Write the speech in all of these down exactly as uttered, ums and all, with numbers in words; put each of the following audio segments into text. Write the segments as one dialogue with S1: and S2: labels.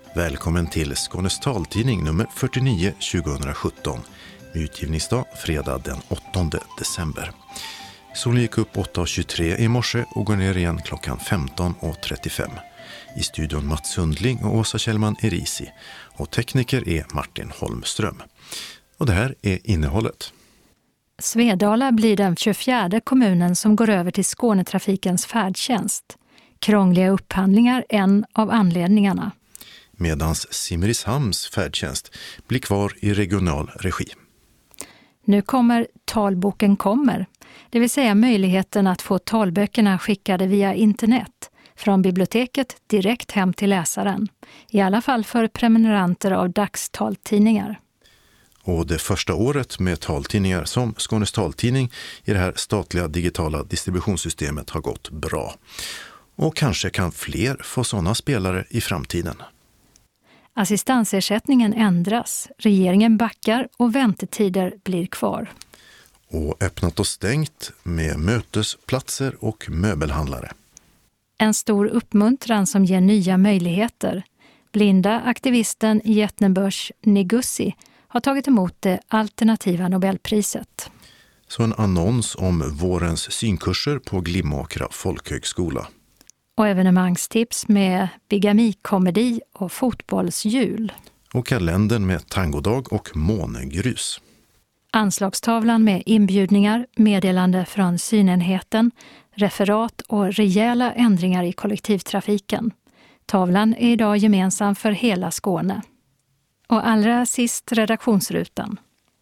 S1: Välkommen till Skånes taltidning nummer fyrtionio tjugohundrasjutton med utgivningsdag fredag den åttonde december. Solen gick upp åtta tjugotre i morse och går ner igen klockan femton trettiofem. I studion Mats Sundling och Åsa Kjellman Erisi och tekniker är Martin Holmström. Och det här är innehållet.
S2: Svedala blir den tjugofjärde kommunen som går över till Skånetrafikens färdtjänst. Krångliga upphandlingar en av anledningarna.
S1: Medans Simrishamns färdtjänst blir kvar i regional regi.
S2: Nu kommer talboken kommer, det vill säga möjligheten att få talböckerna skickade via internet från biblioteket direkt hem till läsaren. I alla fall för prenumeranter av dagstaltidningar.
S1: Och det första året med taltidningar som Skånes taltidning i det här statliga digitala distributionssystemet har gått bra. Och kanske kan fler få sådana spelare i framtiden.
S2: Assistansersättningen ändras, regeringen backar och väntetider blir kvar.
S1: Och öppnat och stängt med mötesplatser och möbelhandlare.
S2: En stor uppmuntran som ger nya möjligheter. Blinda aktivisten Jätnebörs Negussi har tagit emot det alternativa Nobelpriset.
S1: Så en annons om vårens synkurser på Glimåkra folkhögskola.
S2: Och evenemangstips med bigamikomedi och fotbollsjul.
S1: Och kalendern med tangodag och månegrus.
S2: Anslagstavlan med inbjudningar, meddelande från synenheten, referat och rejäla ändringar i kollektivtrafiken. Tavlan är idag gemensam för hela Skåne. Och allra sist redaktionsrutan.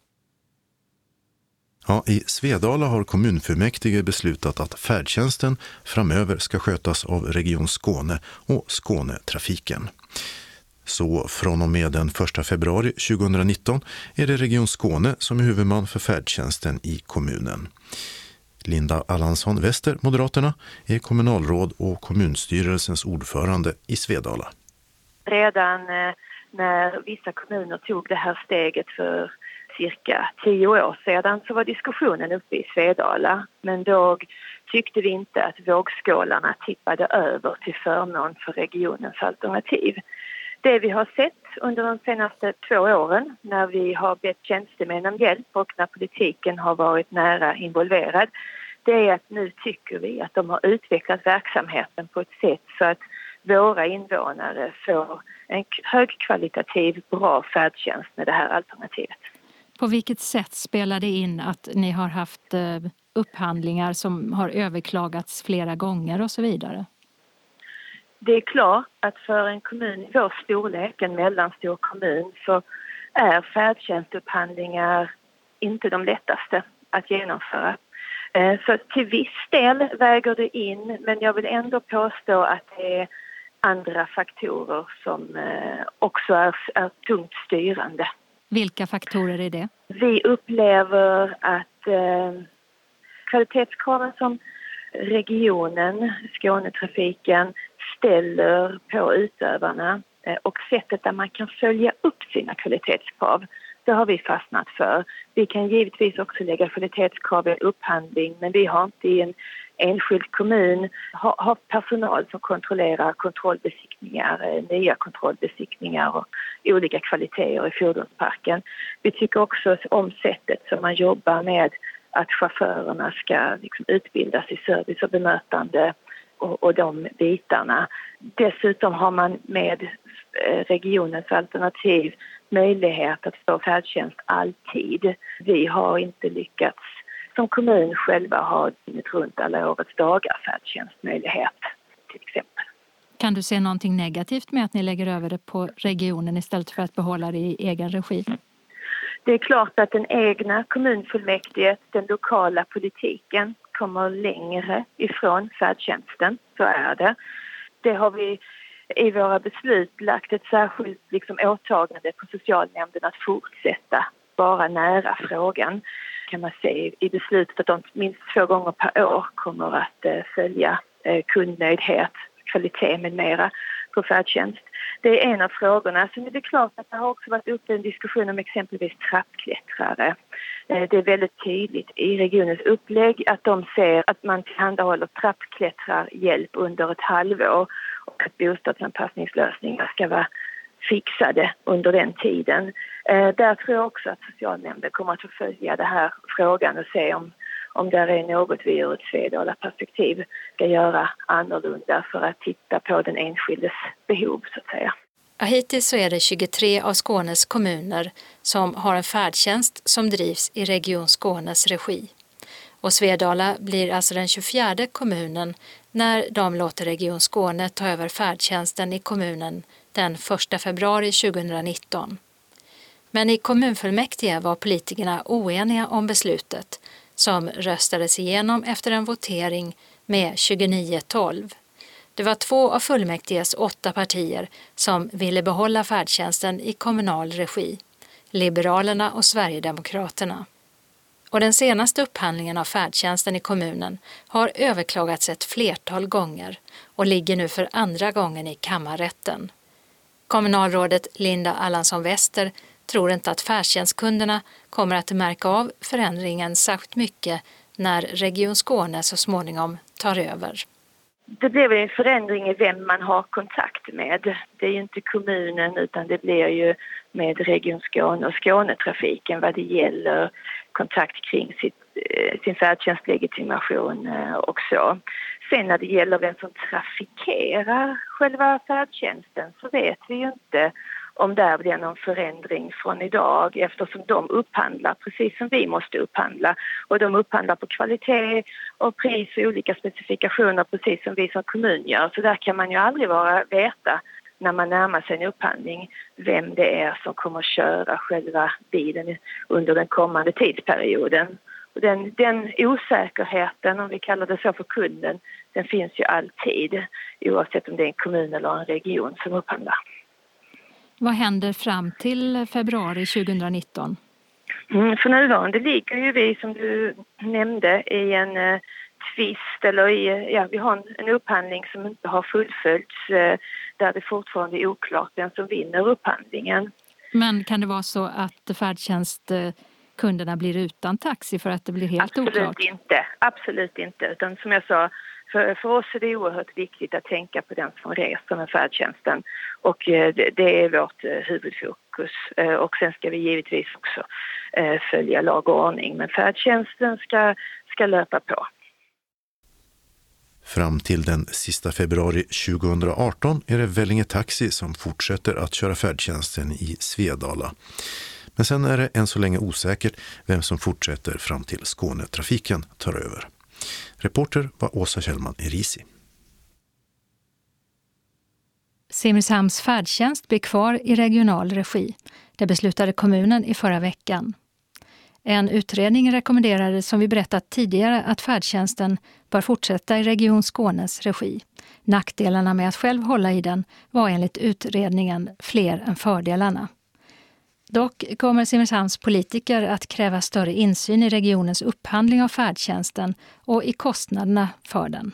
S1: Ja, i Svedala har kommunfullmäktige beslutat att färdtjänsten framöver ska skötas av Region Skåne och Skånetrafiken. Så från och med den första februari tjugohundranitton är det Region Skåne som är huvudman för färdtjänsten i kommunen. Linda Allansson Wester, Moderaterna, är kommunalråd och kommunstyrelsens ordförande i Svedala.
S3: Redan när vissa kommuner tog det här steget för cirka tio år sedan så var diskussionen uppe i Svedala. Men då tyckte vi inte att vågskålarna tippade över till förmån för regionens alternativ. Det vi har sett under de senaste två åren när vi har bett tjänstemän om hjälp och när politiken har varit nära involverad, det är att nu tycker vi att de har utvecklat verksamheten på ett sätt så att våra invånare får en högkvalitativ, bra färdtjänst med det här alternativet.
S2: På vilket sätt spelar det in att ni har haft upphandlingar som har överklagats flera gånger och så vidare?
S3: Det är klart att för en kommun i vår storlek, en mellanstor kommun, så är färdtjänstupphandlingar inte de lättaste att genomföra. Så till viss del väger det in, men jag vill ändå påstå att det är andra faktorer som också är, är tungt styrande.
S2: Vilka faktorer är det?
S3: Vi upplever att eh, kvalitetskraven som regionen, Skånetrafiken, ställer på utövarna eh, och sättet där man kan följa upp sina kvalitetskrav, det har vi fastnat för. Vi kan givetvis också lägga kvalitetskrav i upphandling, men vi har inte i en enskild kommun ha, ha personal som kontrollerar kontrollbesiktningar, nya kontrollbesiktningar och olika kvaliteter i fordonsparken. Vi tycker också om sättet som man jobbar med att chaufförerna ska liksom utbildas i service och bemötande och, och de bitarna. Dessutom har man med regionens alternativ möjlighet att få färdtjänst alltid. Vi har inte lyckats som kommun själva ha runt alla årets dagar färdtjänstmöjlighet till exempel.
S2: Kan du se någonting negativt med att ni lägger över det på regionen istället för att behålla det i egen regi?
S3: Det är klart att den egna kommunfullmäktige, den lokala politiken kommer längre ifrån färdtjänsten, så är det. Det har vi i våra beslut lagt ett särskilt liksom, åtagande på socialnämnden att fortsätta vara nära frågan. Kan man se i beslutet att de minst två gånger per år kommer att eh, följa eh, kundnöjdhet, kvalitet med mera på färdtjänst. Det är en av frågorna. Sen är det klart att det har också varit uppe en diskussion om exempelvis trappklättrare. Eh, det är väldigt tydligt i regionens upplägg att de ser att man tillhandahåller trappklättrarhjälp under ett halvår och att bostadsanpassningslösningar ska vara fixade under den tiden. Eh, där tror jag också att socialnämnden kommer att förfölja den här frågan och se om, om det är något vi ur ett Svedala-perspektiv ska göra annorlunda för att titta på den enskildes behov, så att säga.
S2: Ja, hittills så är det tjugotre av Skånes kommuner som har en färdtjänst som drivs i Region Skånes regi. Och Svedala blir alltså den tjugofjärde kommunen när de låter Region Skåne ta över färdtjänsten i kommunen den första februari tjugohundranitton. Men i kommunfullmäktige var politikerna oeniga om beslutet som röstades igenom efter en votering med tjugonio tolv. Det var två av fullmäktiges åtta partier som ville behålla färdtjänsten i kommunal regi, Liberalerna och Sverigedemokraterna. Och den senaste upphandlingen av färdtjänsten i kommunen har överklagats ett flertal gånger och ligger nu för andra gången i kammarrätten. Kommunalrådet Linda Allansson Wester tror inte att färdtjänstkunderna kommer att märka av förändringen särskilt mycket när Region Skåne så småningom tar över.
S3: Det blir en förändring i vem man har kontakt med. Det är ju inte kommunen utan det blir ju med Region Skåne och Skånetrafiken vad det gäller kontakt kring sitt, sin färdtjänstlegitimation och så. Sen när det gäller vem som trafikerar själva färdtjänsten så vet vi ju inte om det blir någon förändring från idag eftersom de upphandlar precis som vi måste upphandla. Och de upphandlar på kvalitet och pris och olika specifikationer precis som vi som kommun gör. Så där kan man ju aldrig vara veta när man närmar sig en upphandling vem det är som kommer att köra själva bilen under den kommande tidsperioden. Och den, den osäkerheten, om vi kallar det så för kunden, den finns ju alltid oavsett om det är en kommun eller en region som upphandlar.
S2: Vad händer fram till februari tjugohundranitton?
S3: Mm, för närvarande ligger ju vi, som du nämnde, i en eh, tvist eller i, ja, vi har en, en upphandling som inte har fullföljts eh, där det fortfarande är oklart vem som vinner upphandlingen.
S2: Men kan det vara så att färdtjänstkunderna blir utan taxi för att det blir helt
S3: Absolut
S2: oklart?
S3: Absolut inte, absolut inte. Utan som jag sa, För, för oss är det oerhört viktigt att tänka på den som reser med färdtjänsten och eh, det, det är vårt eh, huvudfokus. Eh, och sen ska vi givetvis också eh, följa lag och ordning, men färdtjänsten ska, ska löpa på.
S1: Fram till den sista februari tjugohundraarton är det Vellinge Taxi som fortsätter att köra färdtjänsten i Svedala. Men sen är det än så länge osäkert vem som fortsätter fram till Skånetrafiken tar över. Reporter var Åsa Kjellman i Risi.
S2: Simrishamns färdtjänst blir kvar i regional regi. Det beslutade kommunen i förra veckan. En utredning rekommenderade, som vi berättat tidigare, att färdtjänsten bör fortsätta i Region Skånes regi. Nackdelarna med att själv hålla i den var enligt utredningen fler än fördelarna. Dock kommer Simrishamns politiker att kräva större insyn i regionens upphandling av färdtjänsten och i kostnaderna för den.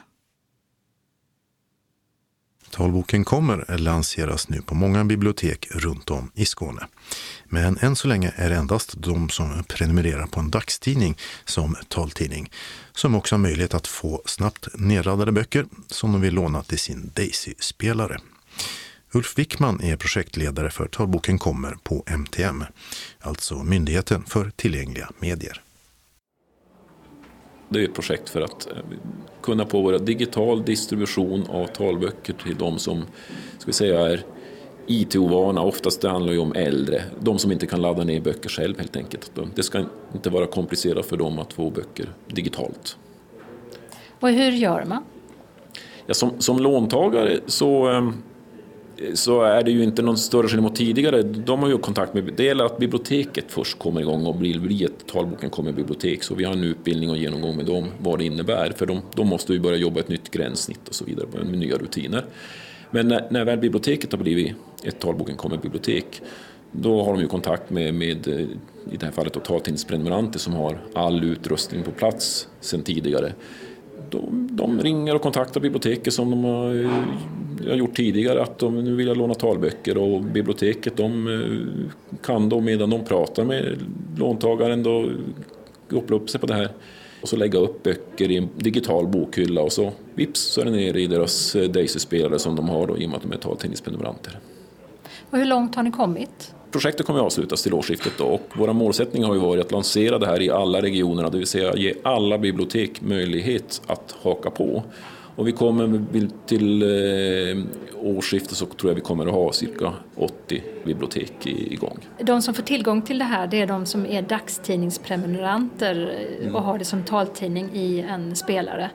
S1: Talboken kommer lanseras nu på många bibliotek runt om i Skåne. Men än så länge är det endast de som prenumererar på en dagstidning som taltidning som också har möjlighet att få snabbt nedladdade böcker som de vill låna till sin Daisy-spelare. Ulf Wickman är projektledare för Talboken kommer på M T M, alltså Myndigheten för tillgängliga medier.
S4: Det är ett projekt för att kunna påbörja digital distribution av talböcker till de som ska vi säga är I T-ovana. Oftast det handlar ju om äldre, de som inte kan ladda ner böcker själv helt enkelt. Det ska inte vara komplicerat för dem att få böcker digitalt.
S2: Och hur gör man?
S4: Ja, som, som låntagare så... så är det ju inte någon större skillnad mot tidigare. De har ju kontakt med, det gäller att biblioteket först kommer igång och blir, blir ett talboken kommer bibliotek. Så vi har en utbildning och genomgång med dem, vad det innebär. För de, de måste ju börja jobba ett nytt gränssnitt och så vidare med nya rutiner. Men när, när väl biblioteket har blivit ett talboken kommer bibliotek, då har de ju kontakt med, med i det här fallet taltidningsprenumeranter som har all utrustning på plats sedan tidigare. De, de ringer och kontaktar biblioteket som de har, har gjort tidigare att de nu vill låna talböcker, och biblioteket de kan då medan de pratar med låntagaren då koppla upp sig på det här och så lägga upp böcker i en digital bokhylla och så vips så är det nere i deras Daisy-spelare som de har då, i och med att de är taltidningsprenumeranter.
S2: Och hur långt har ni kommit?
S4: Projektet kommer att avslutas till årsskiftet då, och våra målsättning har ju varit att lansera det här i alla regionerna, det vill säga ge alla bibliotek möjlighet att haka på. Och vi kommer till eh, årsskiftet så tror jag vi kommer att ha cirka åttio bibliotek igång.
S2: De som får tillgång till det här, det är de som är dagstidningsprenumeranter och har det som taltidning i en spelare.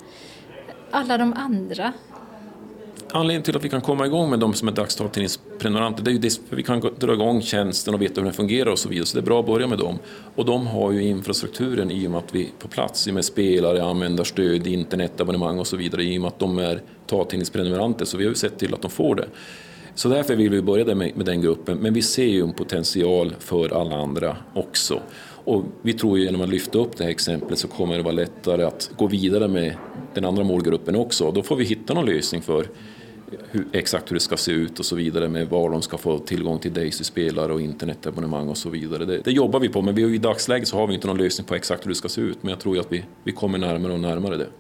S2: Alla de andra?
S4: Anledningen till att vi kan komma igång med de som är dagstaltidningsprenumeranter, det är ju det för vi kan dra igång tjänsten och veta hur den fungerar och så vidare. Så det är bra att börja med dem. Och de har ju infrastrukturen i och med att vi på plats med spelare, användarstöd, internetabonnemang och så vidare i och med att de är taltidningsprenumeranter. Så vi har ju sett till att de får det. Så därför vill vi börja med, med den gruppen. Men vi ser ju en potential för alla andra också. Och vi tror ju genom att lyfta upp det här exemplet så kommer det vara lättare att gå vidare med den andra målgruppen också. Då får vi hitta någon lösning för hur, exakt hur det ska se ut och så vidare med var de ska få tillgång till Daisy-spelare och internetabonnemang och så vidare. Det, det jobbar vi på, men vi, i dagsläget så har vi inte någon lösning på exakt hur det ska se ut. Men jag tror att vi, vi kommer närmare och närmare det.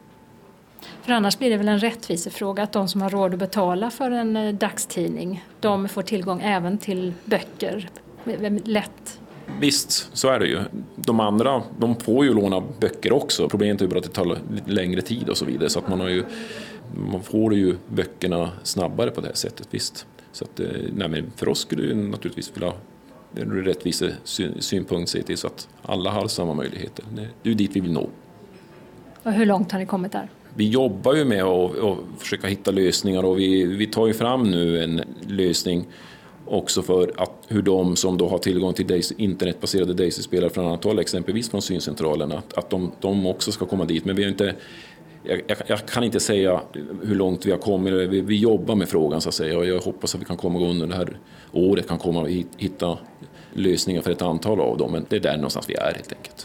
S2: För annars blir det väl en rättvisefråga att de som har råd att betala för en dagstidning, de får tillgång även till böcker lätt.
S4: Visst, så är det ju. De andra, de får ju låna böcker också. Problemet är ju bara att det tar lite längre tid och så vidare. Så att man har ju, man får ju böckerna snabbare på det här sättet, visst. Så att, nej, men för oss skulle det naturligtvis vilja, det är en rättvis synpunkt se till så att alla har samma möjligheter. Det är ju dit vi vill nå.
S2: Och hur långt har ni kommit där?
S4: Vi jobbar ju med att, att försöka hitta lösningar och vi, vi tar ju fram nu en lösning också för att hur de som då har tillgång till Daisy, internetbaserade Daisy-spelare från annat håll, exempelvis från syncentralen, att, att de, de också ska komma dit. Men vi har inte, jag, jag, jag kan inte säga hur långt vi har kommit. Vi, vi jobbar med frågan så att säga och jag hoppas att vi kan komma under det här året kan komma och hitta lösningar för ett antal av dem. Men det är där någonstans vi är helt enkelt.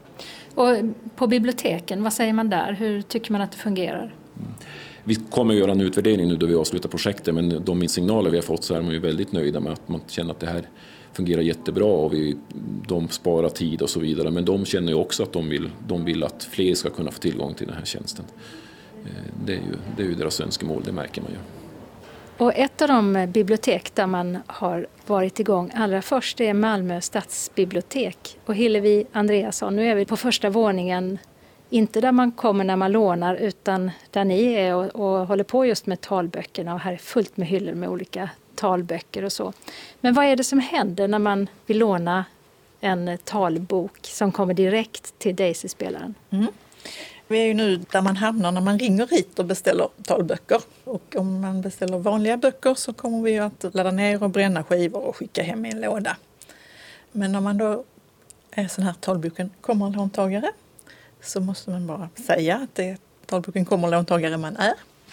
S2: Och på biblioteken, vad säger man där? Hur tycker man att det fungerar?
S4: Mm. Vi kommer att göra en utvärdering nu då vi avslutar projektet, men de signaler vi har fått så är man ju väldigt nöjda med att man känner att det här fungerar jättebra och vi, de sparar tid och så vidare. Men de känner ju också att de vill, de vill att fler ska kunna få tillgång till den här tjänsten. Det är ju, det är ju deras önskemål, det märker man ju.
S2: Och ett av de bibliotek där man har varit igång allra först är Malmö stadsbibliotek. Och Hillevi Andreasson, nu är vi på första våningen. Inte där man kommer när man lånar utan där ni är och, och håller på just med talböckerna. Och här är fullt med hyllor med olika talböcker och så. Men vad är det som händer när man vill låna en talbok som kommer direkt till Daisy-spelaren?
S5: Mm. Vi är ju nu där man hamnar när man ringer hit och beställer talböcker. Och om man beställer vanliga böcker så kommer vi att ladda ner och bränna skivor och skicka hem i en låda. Men om man då är sån här talboken kommer låntagare så måste man bara säga att det är talboken kommer låntagare man är.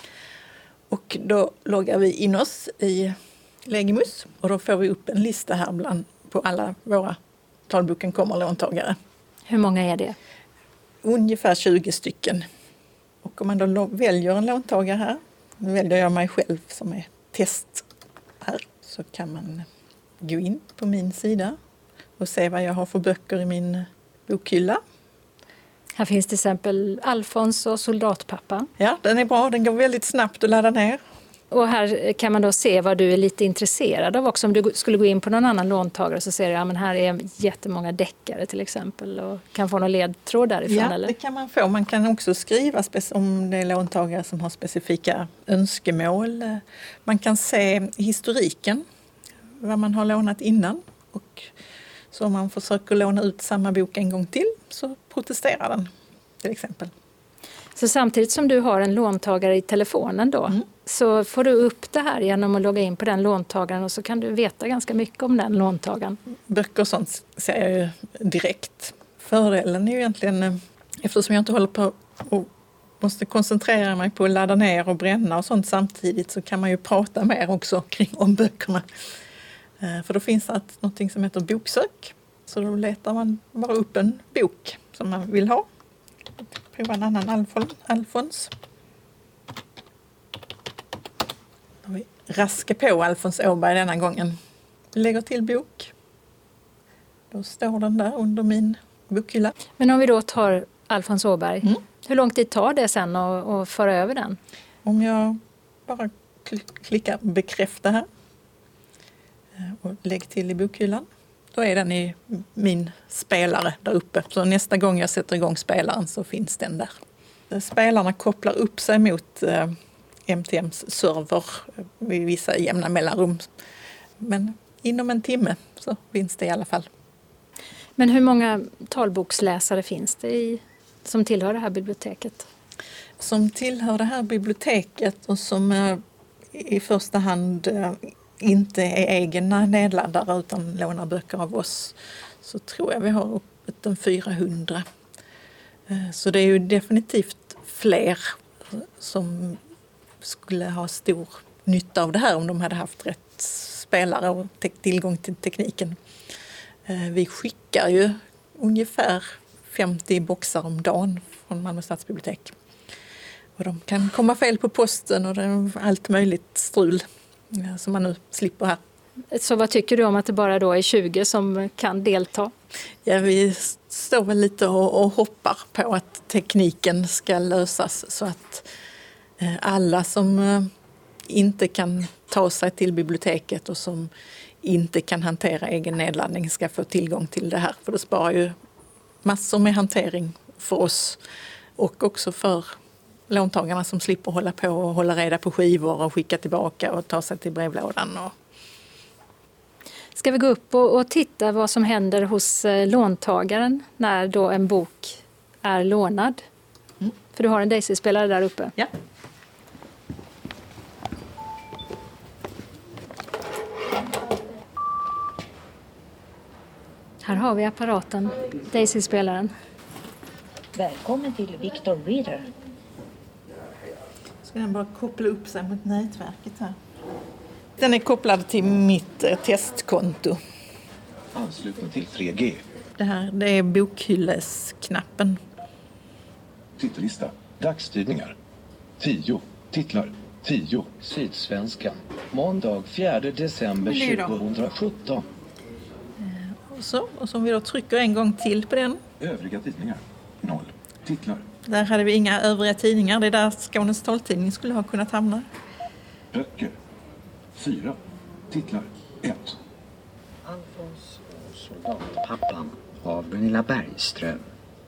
S5: Och då loggar vi in oss i Legimus och då får vi upp en lista här bland på alla våra talboken kommer låntagare.
S2: Hur många är det?
S5: Ungefär tjugo stycken. Och om man då väljer en låntagare här, nu väljer jag mig själv som är test här, så kan man gå in på min sida och se vad jag har för böcker i min bokhylla.
S2: Här finns till exempel Alfons och Soldatpappa.
S5: Ja, den är bra. Den går väldigt snabbt att ladda ner.
S2: Och här kan man då se vad du är lite intresserad av också. Om du skulle gå in på någon annan låntagare så ser du att ja, här är jättemånga deckare till exempel. Och kan få någon ledtråd därifrån,
S5: ja,
S2: eller?
S5: Det kan man få. Man kan också skriva om det är låntagare som har specifika önskemål. Man kan se historiken, vad man har lånat innan. Och så om man försöker låna ut samma bok en gång till så protesterar den till exempel.
S2: Så samtidigt som du har en låntagare i telefonen då mm. så får du upp det här genom att logga in på den låntagaren och så kan du veta ganska mycket om den låntagaren.
S5: Böcker och sånt ser jag ju direkt. Fördelen är ju egentligen, eftersom jag inte håller på och måste koncentrera mig på att ladda ner och bränna och sånt samtidigt, så kan man ju prata mer också kring om böckerna. För då finns det något som heter boksök. Så då letar man bara upp en bok som man vill ha. Prova en annan Alfons. Alfons. Då vi raskar på Alfons Åberg denna gången. Vi lägger till bok. Då står den där under min bokhylla.
S2: Men om vi då tar Alfons Åberg,
S5: mm.
S2: hur lång tid tar det sen att, att föra över den?
S5: Om jag bara klickar bekräfta här. och lägg till i bokhyllan. Då är den i min spelare där uppe. Så nästa gång jag sätter igång spelaren så finns den där. Spelarna kopplar upp sig mot eh, M T M:s server vid vissa jämna mellanrum. Men inom en timme så finns det i alla fall.
S2: Men hur många talboksläsare finns det i, som tillhör det här biblioteket?
S5: Som tillhör det här biblioteket och som eh, i första hand eh, inte är egna nedladdare utan lånar böcker av oss, så tror jag vi har uppåt en fyrahundra. Eh, så det är ju definitivt fler som skulle ha stor nytta av det här om de hade haft rätt spelare och te- tillgång till tekniken. Eh, vi skickar ju ungefär femtio boxar om dagen från Malmö stadsbibliotek. Och de kan komma fel på posten och det är allt möjligt strul ja, som man nu slipper här.
S2: Så vad tycker du om att det bara då är tjugo som kan delta?
S5: Ja, vi står väl lite och, och hoppar på att tekniken ska lösas så att eh, alla som eh, inte kan ta sig till biblioteket och som inte kan hantera egen nedladdning ska få tillgång till det här. För det sparar ju massor med hantering för oss och också för låntagarna som slipper hålla på och hålla reda på skivor och skicka tillbaka och ta sig till brevlådan. Och...
S2: Ska vi gå upp och, och titta vad som händer hos eh, låntagaren när då en bok är lånad? Mm. För du har en Daisy-spelare där uppe.
S5: Ja.
S2: Här har vi apparaten, Daisy-spelaren.
S6: Välkommen till Victor Reader.
S5: Ska den bara koppla upp sig mot nätverket här. Den är kopplad till mitt eh, testkonto.
S7: Anslutning till tre G.
S5: Det här det är bokhyllesknappen.
S7: Titellista. Dagstidningar. Tio. Titlar. Tio.
S8: Sydsvenskan. Måndag fjärde december tjugohundrasjutton.
S5: Och så, och som vi då trycker en gång till på den.
S7: Övriga tidningar. Noll. Titlar.
S5: Där hade vi inga övriga tidningar. Det är där Skånes taltidning skulle ha kunnat hamna.
S7: Böcker. Fyra. Titlar. Ett.
S9: Alfons och soldatpappan av Gunilla Bergström.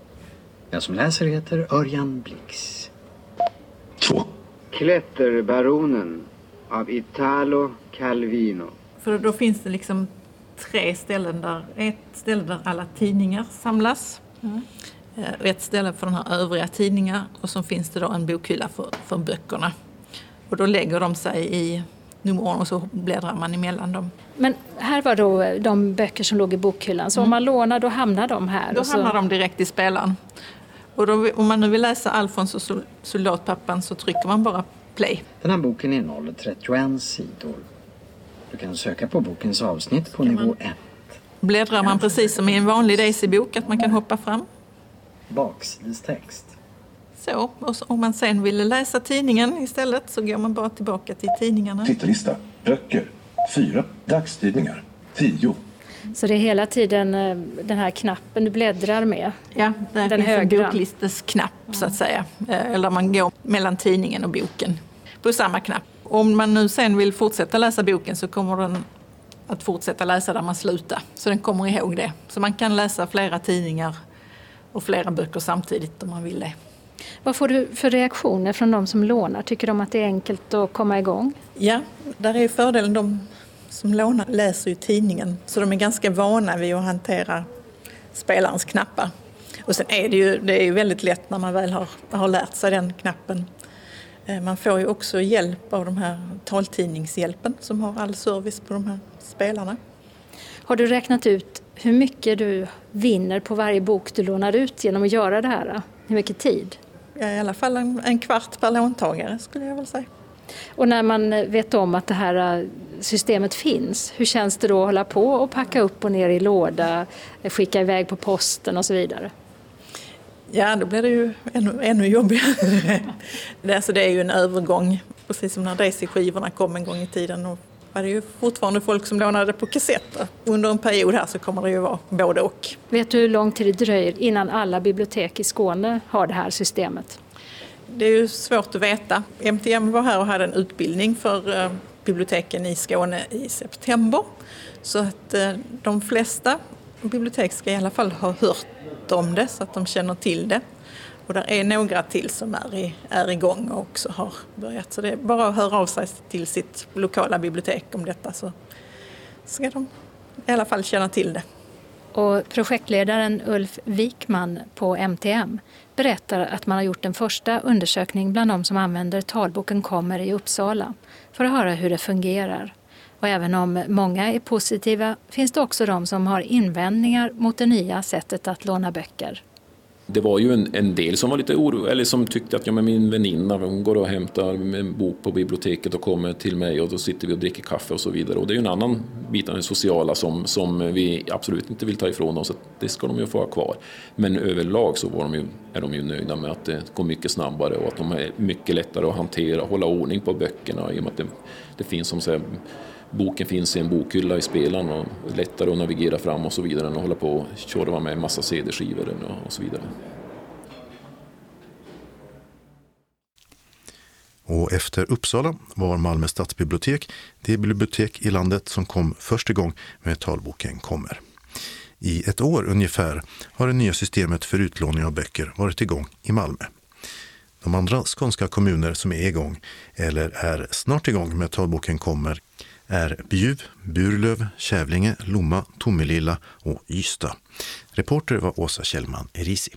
S9: Den som läser heter Örjan Blix.
S7: Två.
S10: Klätterbaronen av Italo Calvino.
S5: För då finns det liksom tre ställen där. Ett ställe där alla tidningar samlas. Mm. Ett ställe för de här övriga tidningar. Och så finns det då en bokhylla för, för böckerna. Och då lägger de sig i nummerordning och så bläddrar man emellan dem.
S2: Men här var då de böcker som låg i bokhyllan. Så mm. om man lånar då hamnar de här?
S5: Då
S2: och så...
S5: hamnar de direkt i spelaren. Och då, om man nu vill läsa Alfons och soldatpappan så trycker man bara play.
S9: Den här boken innehåller trettioen sidor. Du kan söka på bokens avsnitt på nivå ett.
S5: Bläddrar man precis som i en vanlig Daisy-bok att man kan hoppa fram.
S9: Baksidestext.
S5: Så, och så, om man sen vill läsa tidningen istället så går man bara tillbaka till tidningarna.
S7: Titellista. Böcker. Fyra. Dagstidningar. Tio.
S2: Så det är hela tiden den här knappen du bläddrar med?
S5: Ja, det
S2: den
S5: finns
S2: högra.
S5: en boklistesknapp så att säga. Eller man går mellan tidningen och boken på samma knapp. Om man nu sen vill fortsätta läsa boken så kommer den att fortsätta läsa där man slutar. Så den kommer ihåg det. Så man kan läsa flera tidningar och flera böcker samtidigt om man vill det.
S2: Vad får du för reaktioner från de som lånar? Tycker de att det är enkelt att komma igång?
S5: Ja, där är fördelen. De som lånar läser ju tidningen. Så de är ganska vana vid att hantera spelarens knappar. Och sen är det ju, det är ju väldigt lätt när man väl har, har lärt sig den knappen. Man får ju också hjälp av de här taltidningshjälpen som har all service på de här spelarna.
S2: Har du räknat ut hur mycket du vinner på varje bok du lånar ut genom att göra det här? Hur mycket tid?
S5: Ja, i alla fall en, en kvart per låntagare skulle jag väl säga.
S2: Och när man vet om att det här systemet finns, hur känns det då att hålla på och packa upp och ner i låda, skicka iväg på posten och så vidare?
S5: Ja, då blir det ju ännu, ännu jobbigare. det, alltså, det är ju en övergång, precis som när Daisy-skivorna kom en gång i tiden. Och var det ju fortfarande folk som lånade på kassetter. Under en period här så kommer det ju vara både och.
S2: Vet du hur lång tid det dröjer innan alla bibliotek i Skåne har det här systemet?
S5: Det är ju svårt att veta. M T M var här och hade en utbildning för biblioteken i Skåne i september. Så att de flesta bibliotek ska i alla fall ha hört om det så att de känner till det. Och det är några till som är, i, är igång och också har börjat. Så det är bara att höra av sig till sitt lokala bibliotek om detta så ska de i alla fall känna till det.
S2: Och projektledaren Ulf Wikman på M T M berättar att man har gjort en första undersökning bland de som använder Talboken kommer i Uppsala för att höra hur det fungerar. Och även om många är positiva finns det också de som har invändningar mot det nya sättet att låna böcker.
S4: Det var ju en, en del som var lite oro, eller som tyckte att ja, men min väninna hon går och hämtar en bok på biblioteket och kommer till mig och då sitter vi och dricker kaffe och så vidare. Och det är ju en annan bit av det sociala som, som vi absolut inte vill ta ifrån dem, så det ska de ju få ha kvar. Men överlag så var de ju, är de ju nöjda med att det går mycket snabbare och att de är mycket lättare att hantera och hålla ordning på böckerna i och med att det, det finns som säger boken finns i en bokhylla i spelaren och lättare att navigera fram och så vidare än att hålla på och tjorva med en massa C D-skivor och så vidare.
S1: Och efter Uppsala var Malmö stadsbibliotek det bibliotek i landet som kom först igång med Talboken kommer. I ett år ungefär har det nya systemet för utlåning av böcker varit igång i Malmö. De andra skånska kommuner som är igång eller är snart igång med Talboken kommer är Bjuv, Burlöv, Kävlinge, Lomma, Tomelilla och Ystad. Reporter var Åsa Kjellman Erisi.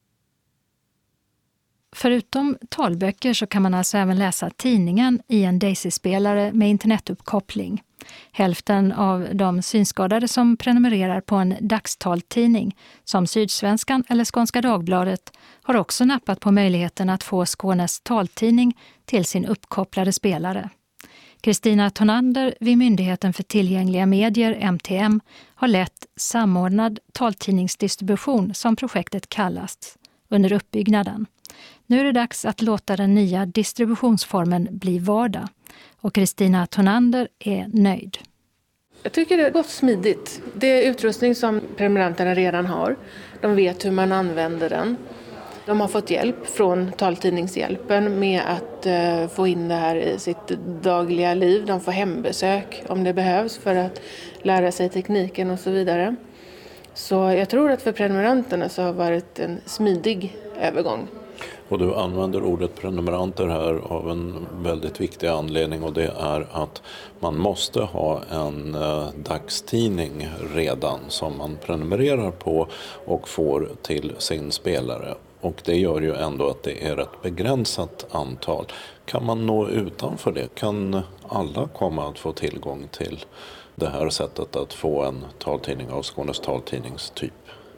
S2: Förutom talböcker så kan man alltså även läsa tidningen i en Daisy-spelare med internetuppkoppling. Hälften av de synskadade som prenumererar på en dagstaltidning som Sydsvenskan eller Skånska Dagbladet har också nappat på möjligheten att få Skånes taltidning till sin uppkopplade spelare. Kristina Tonander vid Myndigheten för tillgängliga medier, M T M, har lett samordnad taltidningsdistribution som projektet kallas under uppbyggnaden. Nu är det dags att låta den nya distributionsformen bli vardag. Och Kristina Tonander är nöjd.
S11: Jag tycker det har gått smidigt. Det är utrustning som prenumeranterna redan har. De vet hur man använder den. De har fått hjälp från Taltidningshjälpen med att uh, få in det här i sitt dagliga liv. De får hembesök om det behövs för att lära sig tekniken och så vidare. Så jag tror att för prenumeranterna så har det varit en smidig övergång.
S12: Och du använder ordet prenumeranter här av en väldigt viktig anledning, och det är att man måste ha en eh, dagstidning redan som man prenumererar på och får till sin spelare. Och det gör ju ändå att det är ett begränsat antal. Kan man nå utanför det? Kan alla komma att få tillgång till det här sättet att få en taltidning av Skånes taltidningstyp?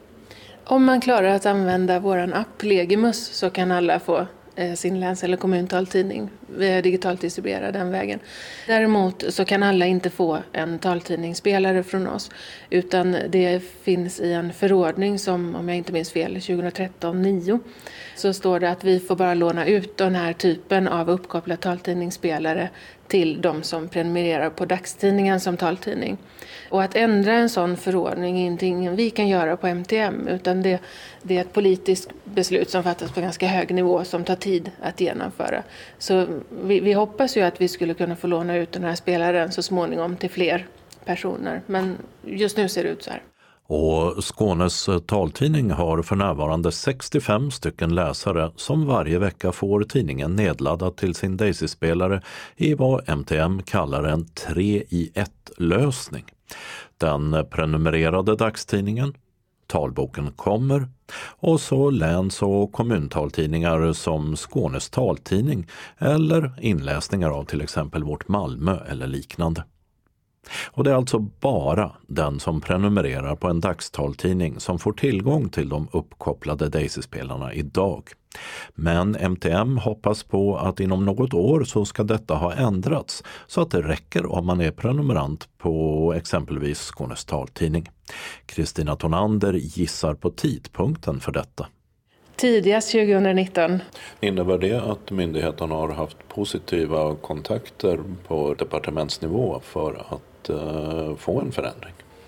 S11: Om man klarar att använda våran app Legimus så kan alla få eh, sin läns- eller kommuntaltidning digitalt distribuera den vägen. Däremot så kan alla inte få en taltidningsspelare från oss, utan det finns i en förordning som, om jag inte minns fel, tjugohundratretton nio, så står det att vi får bara låna ut den här typen av uppkopplad taltidningsspelare till de som prenumererar på dagstidningen som taltidning. Och att ändra en sån förordning är ingenting vi kan göra på M T M, utan det, det är ett politiskt beslut som fattas på ganska hög nivå som tar tid att genomföra. Så vi, vi hoppas ju att vi skulle kunna få låna ut den här spelaren så småningom till fler personer, men just nu ser det ut så här.
S13: Och Skånes taltidning har för närvarande sextiofem stycken läsare som varje vecka får tidningen nedladdad till sin Daisy-spelare i vad M T M kallar en tre i ett-lösning. Den prenumererade dagstidningen, Talboken kommer, och så läns- och kommuntaltidningar som Skånes taltidning eller inläsningar av till exempel Vårt Malmö eller liknande. Och det är alltså bara den som prenumererar på en dagstaltidning som får tillgång till de uppkopplade Daisy-spelarna idag. Men M T M hoppas på att inom något år så ska detta ha ändrats så att det räcker om man är prenumerant på exempelvis Skånes taltidning. Kristina Tonander gissar på tidpunkten för detta.
S11: Tidigast tjugohundranitton.
S12: Innebär det att myndigheten har haft positiva kontakter på departementsnivå för att uh, få en förändring?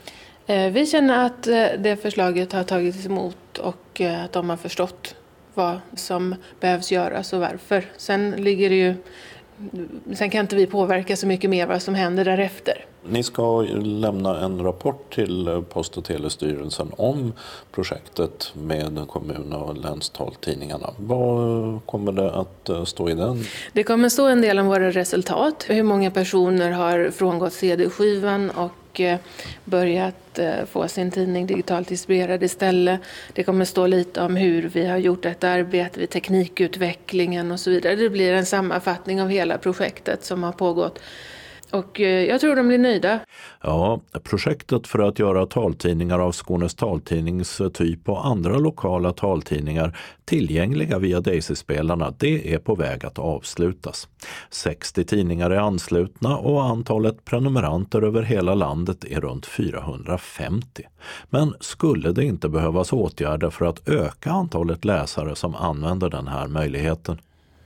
S11: Vi känner att det förslaget har tagits emot och att de har förstått vad som behövs göras och varför. Sen ligger det ju Sen kan inte vi påverka så mycket mer vad som händer därefter.
S12: Ni ska lämna en rapport till Post- och telestyrelsen om projektet med kommun- och länstaltidningarna. Vad kommer det att stå i den?
S11: Det kommer stå en del om våra resultat. Hur många personer har frångått C D-skivan och börjat få sin tidning digitalt distribuerad istället. Det kommer stå lite om hur vi har gjort ett arbete vid teknikutvecklingen och så vidare. Det blir en sammanfattning av hela projektet som har pågått. Och jag tror de blir nöjda.
S13: Ja, projektet för att göra taltidningar av Skånes taltidnings typ och andra lokala taltidningar tillgängliga via Daisy-spelarna, det är på väg att avslutas. sextio tidningar är anslutna och antalet prenumeranter över hela landet är runt fyrahundrafemtio. Men skulle det inte behövas åtgärder för att öka antalet läsare som använder den här möjligheten?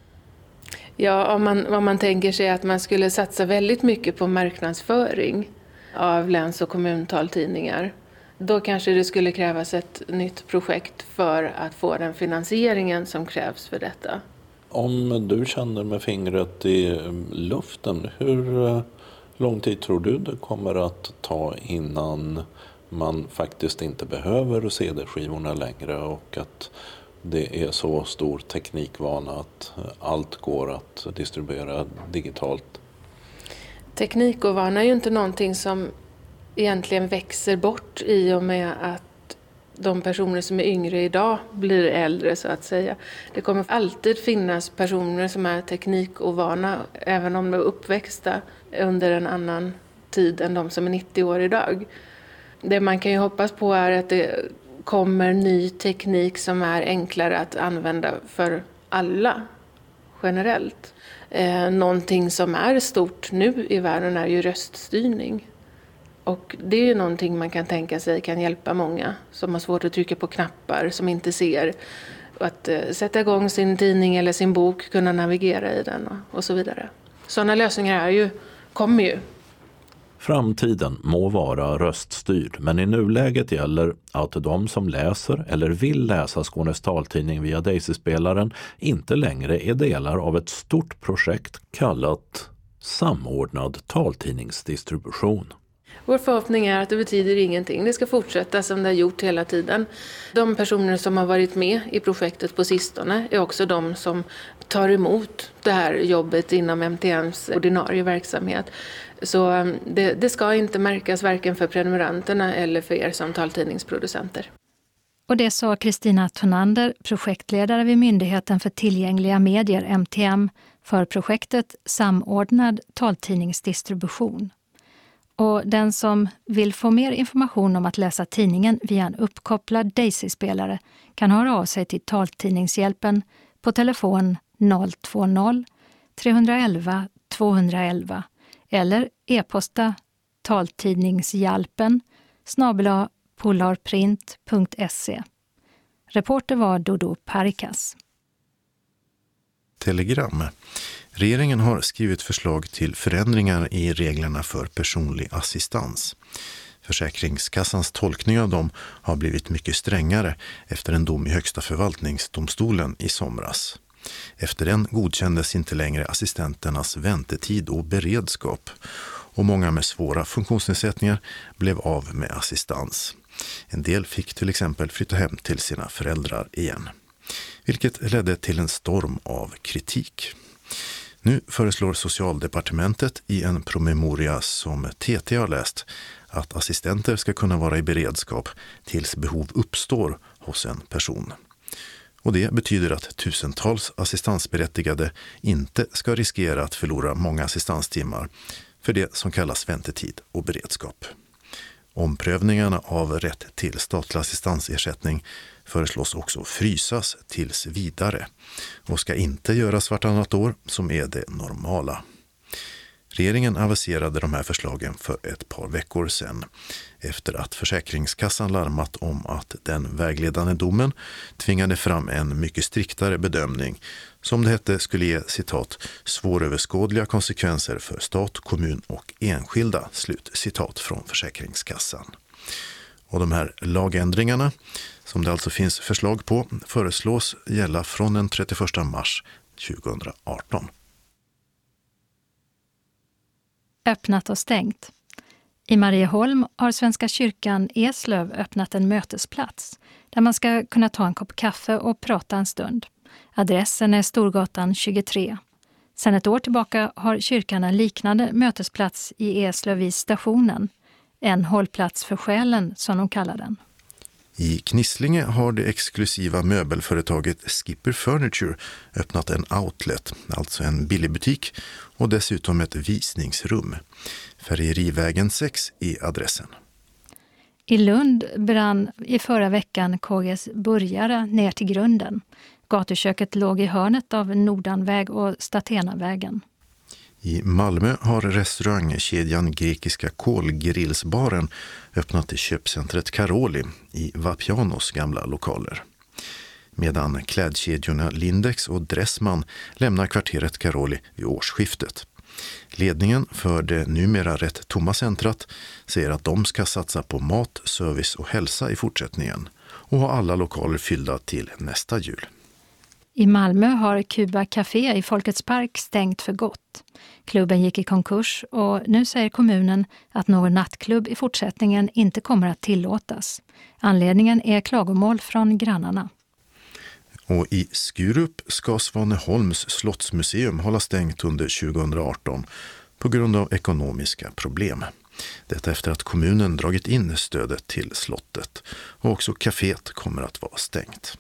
S11: Ja, om man, om man tänker sig att man skulle satsa väldigt mycket på marknadsföring av läns- och kommuntaltidningar, då kanske det skulle krävas ett nytt projekt för att få den finansieringen som krävs för detta.
S12: Om du känner med fingret i luften, hur lång tid tror du det kommer att ta innan man faktiskt inte behöver C D-skivorna längre och att det är så stor teknikvana att allt går att distribuera digitalt?
S11: Teknik och vana är ju inte någonting som egentligen växer bort i och med att de personer som är yngre idag blir äldre så att säga. Det kommer alltid finnas personer som är teknikovana även om de är uppväxta under en annan tid än de som är nittio år idag. Det man kan ju hoppas på är att det kommer ny teknik som är enklare att använda för alla generellt. Eh, någonting som är stort nu i världen är ju röststyrning. Och det är ju någonting man kan tänka sig kan hjälpa många som har svårt att trycka på knappar, som inte ser. Att eh, sätta igång sin tidning eller sin bok, kunna navigera i den och, och så vidare. Sådana lösningar är ju, kommer ju.
S13: Framtiden må vara röststyrd, men i nuläget gäller att de som läser eller vill läsa Skånes taltidning via Daisy-spelaren inte längre är delar av ett stort projekt kallat samordnad taltidningsdistribution.
S11: Vår förhoppning är att det betyder ingenting. Det ska fortsätta som det har gjort hela tiden. De personer som har varit med i projektet på sistone är också de som tar emot det här jobbet inom M T M:s ordinarie verksamhet. Så det, det ska inte märkas varken för prenumeranterna eller för er som taltidningsproducenter.
S2: Och det sa Kristina Tonander, projektledare vid Myndigheten för tillgängliga medier M T M för projektet Samordnad taltidningsdistribution. Och den som vill få mer information om att läsa tidningen via en uppkopplad Daisy-spelare kan höra av sig till Taltidningshjälpen på telefon noll två noll, tre ett ett två ett ett eller e-posta taltidningshjälpen snabel-a polarprint punkt se. Reporter var Dodo Parikas.
S1: Telegram. Regeringen har skrivit förslag till förändringar i reglerna för personlig assistans. Försäkringskassans tolkning av dem har blivit mycket strängare efter en dom i Högsta förvaltningsdomstolen i somras. Efter den godkändes inte längre assistenternas väntetid och beredskap och många med svåra funktionsnedsättningar blev av med assistans. En del fick till exempel flytta hem till sina föräldrar igen, vilket ledde till en storm av kritik. Nu föreslår Socialdepartementet i en promemoria som T T har läst att assistenter ska kunna vara i beredskap tills behov uppstår hos en person. Och det betyder att tusentals assistansberättigade inte ska riskera att förlora många assistanstimmar för det som kallas väntetid och beredskap. Omprövningarna av rätt till statlig assistansersättning föreslås också frysas tills vidare och ska inte göras vartannat år som är det normala. Regeringen aviserade de här förslagen för ett par veckor sedan efter att Försäkringskassan larmat om att den vägledande domen tvingade fram en mycket striktare bedömning som det hette skulle ge citat svåröverskådliga konsekvenser för stat, kommun och enskilda, slut citat från Försäkringskassan. Och de här lagändringarna som det alltså finns förslag på föreslås gälla från den trettioförsta mars tjugohundraarton.
S2: öppnat och stängt. I Marieholm har Svenska kyrkan Eslöv öppnat en mötesplats där man ska kunna ta en kopp kaffe och prata en stund. Adressen är Storgatan tjugotre. Sedan ett år tillbaka har kyrkan en liknande mötesplats i Eslöv vid stationen. En hållplats för själen som de kallar den.
S1: I Knislinge har det exklusiva möbelföretaget Skipper Furniture öppnat en outlet, alltså en billigbutik, och dessutom ett visningsrum. Färjerivägen sex är adressen.
S2: I Lund brann i förra veckan K G:s burgare ner till grunden. Gatuköket låg i hörnet av Nordanväg och Statenavägen.
S1: I Malmö har restaurangkedjan Grekiska kolgrillsbaren öppnat i köpcentret Karoli i Vapianos gamla lokaler. Medan klädkedjorna Lindex och Dressman lämnar kvarteret Karoli vid årsskiftet. Ledningen för det numera rätt tomma centrat säger att de ska satsa på mat, service och hälsa i fortsättningen och ha alla lokaler fyllda till nästa jul.
S2: I Malmö har Cuba Café i Folkets park stängt för gott. Klubben gick i konkurs och nu säger kommunen att någon nattklubb i fortsättningen inte kommer att tillåtas. Anledningen är klagomål från grannarna.
S1: Och i Skurup ska Svaneholms slottsmuseum hålla stängt under tjugohundraarton på grund av ekonomiska problem. Detta efter att kommunen dragit in stödet till slottet och också kaféet kommer att vara stängt.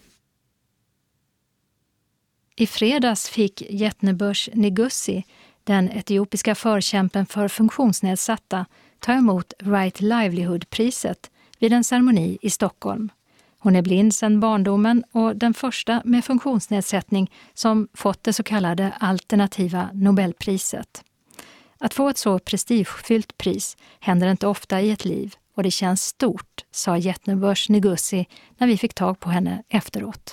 S2: I fredags fick Yetnebush Negussi, den etiopiska förkämpen för funktionsnedsatta, ta emot Right Livelihood-priset vid en ceremoni i Stockholm. Hon är blind sedan barndomen och den första med funktionsnedsättning som fått det så kallade alternativa Nobelpriset. Att få ett så prestigefyllt pris händer inte ofta i ett liv och det känns stort, sa Yetnebush Negussi när vi fick tag på henne efteråt.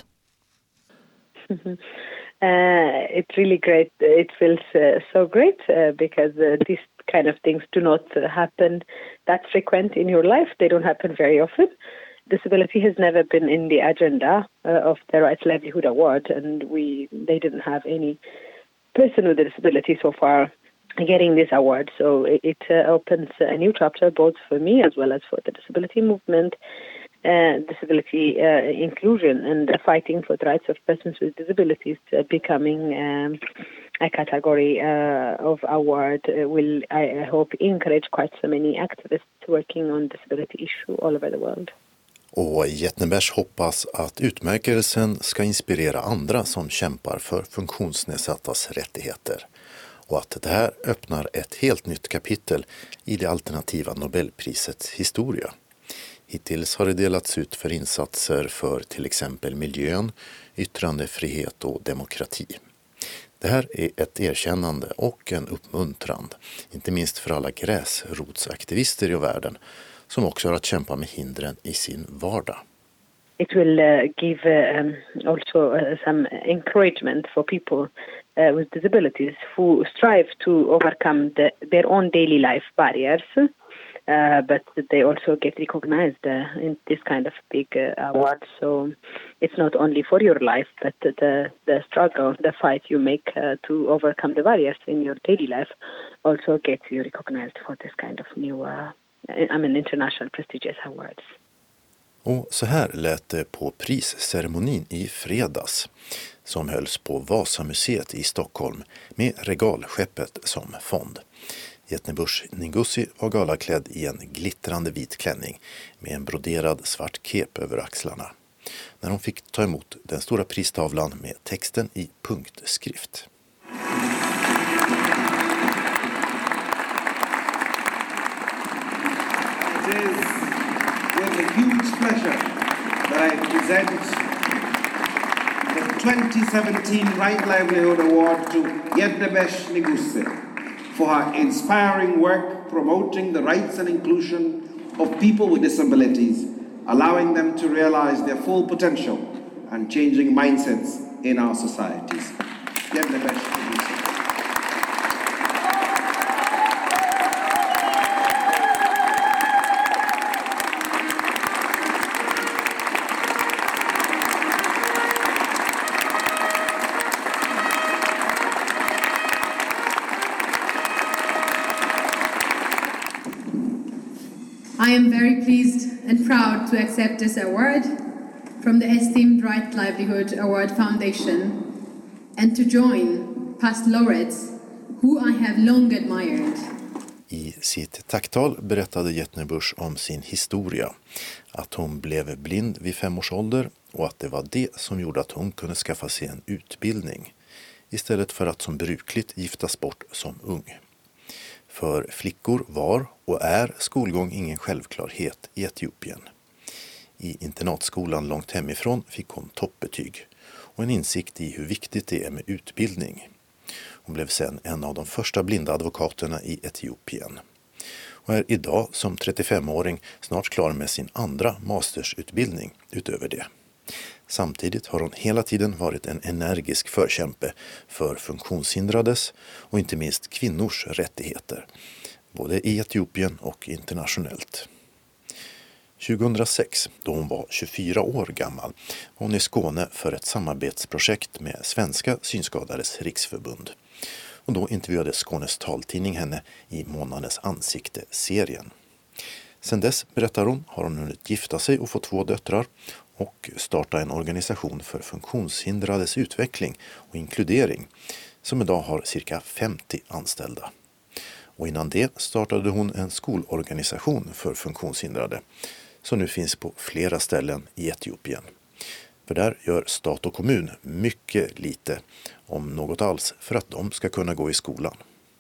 S14: Uh, it's really great. It feels uh, so great uh, because uh, these kind of things do not happen that frequent in your life. They don't happen very often. Disability has never been in the agenda uh, of the Right Livelihood Award, and we they didn't have any person with a disability so far getting this award. So it, it uh, opens a new chapter both for me as well as for the disability movement. Uh, disability uh, inclusion and uh, fighting for the rights of persons with disabilities uh, becoming um, a category uh, of award uh, will, I, I hope, encourage quite so many activists working on disability issue all over the world.
S1: Och Yetnebush hoppas att utmärkelsen ska inspirera andra som kämpar för funktionsnedsattas rättigheter och att det här öppnar ett helt nytt kapitel i det alternativa Nobelprisets historia. Hittills har det delats ut för insatser för till exempel miljön, yttrandefrihet och demokrati. Det här är ett erkännande och en uppmuntran, inte minst för alla gräsrotsaktivister i världen som också har att kämpa med hindren i sin vardag.
S14: It will uh, give uh, um, also uh, some encouragement for people uh, with disabilities who strive to overcome the, their own daily life barriers. Uh, but they also get recognized uh, in this kind of big uh, award. So it's not only for your life, but the the struggle, the fight you make uh, to overcome the barriers in your daily life also gets you recognized for this kind of new, uh, I mean, international prestigious awards.
S1: Och så här lät det på prisceremonin i fredags som hölls på Vasamuseet i Stockholm med regalskeppet som fond. Yetnebush Negussi var galaklädd i en glittrande vit klänning med en broderad svart kep över axlarna när hon fick ta emot den stora pristavlan med texten i punktskrift.
S15: It is with a huge pleasure that I present the twenty seventeen Right Livelihood Award to Yetnebush Negussi for her inspiring work promoting the rights and inclusion of people with disabilities, allowing them to realize their full potential and changing mindsets in our societies. Yetnebush Negussi.
S16: I am very pleased and proud to accept this award from the esteemed Right Livelihood Award Foundation and to join past laureates who I have long admired.
S1: I sitt tacktal berättade Jetne Busch om sin historia, att hon blev blind vid fem års ålder och att det var det som gjorde att hon kunde skaffa sig en utbildning istället för att som brukligt giftas bort som ung. För flickor var och är skolgång ingen självklarhet i Etiopien. I internatskolan långt hemifrån fick hon toppbetyg och en insikt i hur viktigt det är med utbildning. Hon blev sedan en av de första blinda advokaterna i Etiopien och är idag som trettiofemåring snart klar med sin andra mastersutbildning utöver det. Samtidigt har hon hela tiden varit en energisk förkämpe för funktionshindrades och inte minst kvinnors rättigheter, både i Etiopien och internationellt. tjugohundrasex, då hon var tjugofyra år gammal, var hon i Skåne för ett samarbetsprojekt med Svenska synskadades riksförbund. Och då intervjuade Skånes taltidning henne i Månadens ansikte-serien. Sedan dess, berättar hon, har hon hunnit gifta sig och få två döttrar och starta en organisation för funktionshindrades utveckling och inkludering som idag har cirka femtio anställda. Och innan det startade hon en skolorganisation för funktionshindrade som nu finns på flera ställen i Etiopien. För där gör stat och kommun mycket lite, om något alls, för att de ska kunna gå i skolan.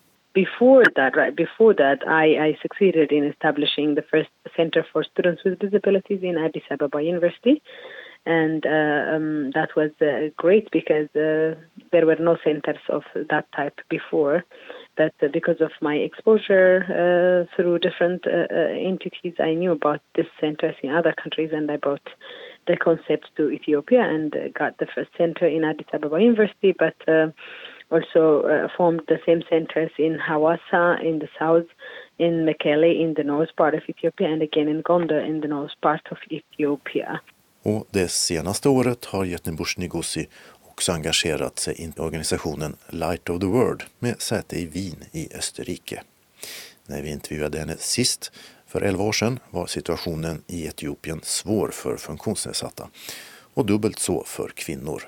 S14: Before that, right, before that, I, I succeeded in establishing the first Center for Students with Disabilities in Addis Ababa University. And uh, um, that was uh, great because uh, there were no centers of that type before. But uh, because of my exposure uh, through different uh, uh, entities, I knew about these centers in other countries, and I brought the concept to Ethiopia and uh, got the first center in Addis Ababa University, but uh, also uh, formed the same centers in Hawassa in the south, in Mekelle in the north part of Ethiopia, and again in Gondar in the north part of Ethiopia.
S1: Och det senaste året har Jetne Busch Ngozi också engagerat sig i organisationen Light of the World med säte i Wien i Österrike. När vi intervjuade henne sist för elva år sedan var situationen i Etiopien svår för funktionsnedsatta och dubbelt så för kvinnor.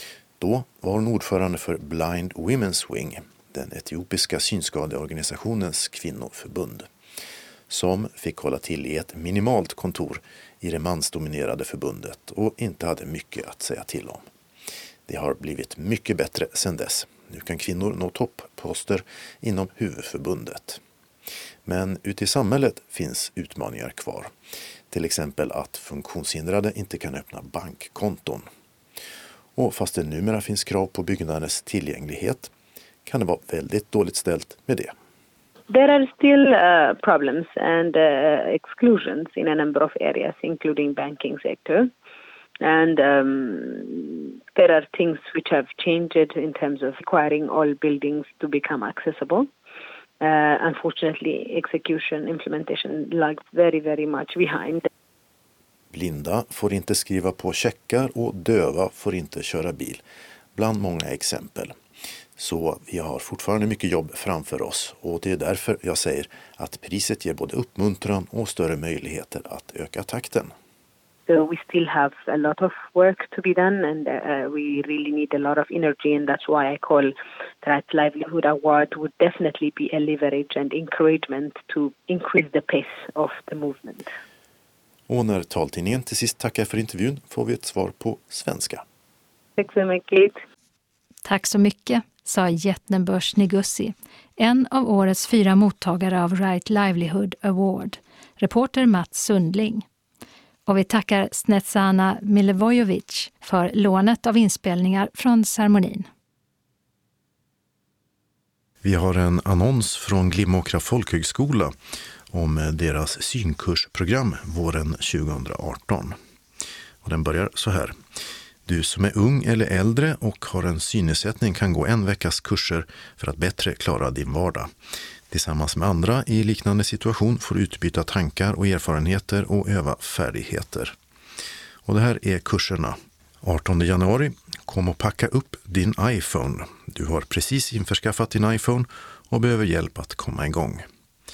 S1: Då var hon ordförande för Blind Women's Wing, den etiopiska synskadeorganisationens kvinnoförbund, som fick hålla till i ett minimalt kontor i det mansdominerade förbundet och inte hade mycket att säga till om. Det har blivit mycket bättre sedan dess. Nu kan kvinnor nå toppposter inom huvudförbundet. Men ute i samhället finns utmaningar kvar. Till exempel att funktionshindrade inte kan öppna bankkonton. Och fast det numera finns krav på byggnadens tillgänglighet kan det vara väldigt dåligt ställt med det.
S14: There are still uh, problems and uh, exclusions in a number of areas, including banking sector. And um, there are things which have changed in terms of requiring all buildings to become accessible. Uh, unfortunately, execution, implementation lags very, very much behind.
S1: Blinda får inte skriva på checkar och döva får inte köra bil, bland många exempel. Så vi har fortfarande mycket jobb framför oss och det är därför jag säger att priset ger både uppmuntran och större möjligheter att öka takten.
S14: So we still have a lot of work to be done and uh, we really need a lot of energy, and that's why I call that Livelihood Award would definitely be a leverage and encouragement to increase the pace of the movement.
S1: Och när taltidningen till sist tackar för intervjun får vi ett svar på svenska.
S14: Tack så mycket.
S2: Tack så mycket, sa Jetne Busch Ngozi, en av årets fyra mottagare av Right Livelihood Award, reporter Mats Sundling. Och vi tackar Snetsana Milivojevic för lånet av inspelningar från ceremonin.
S1: Vi har en annons från Glimåkra folkhögskola om deras synkursprogram våren tjugohundraarton. Och den börjar så här. Du som är ung eller äldre och har en synnedsättning kan gå en veckas kurser för att bättre klara din vardag. Tillsammans med andra i liknande situation får du utbyta tankar och erfarenheter och öva färdigheter. Och det här är kurserna. artonde januari, kom och packa upp din iPhone. Du har precis införskaffat din iPhone och behöver hjälp att komma igång.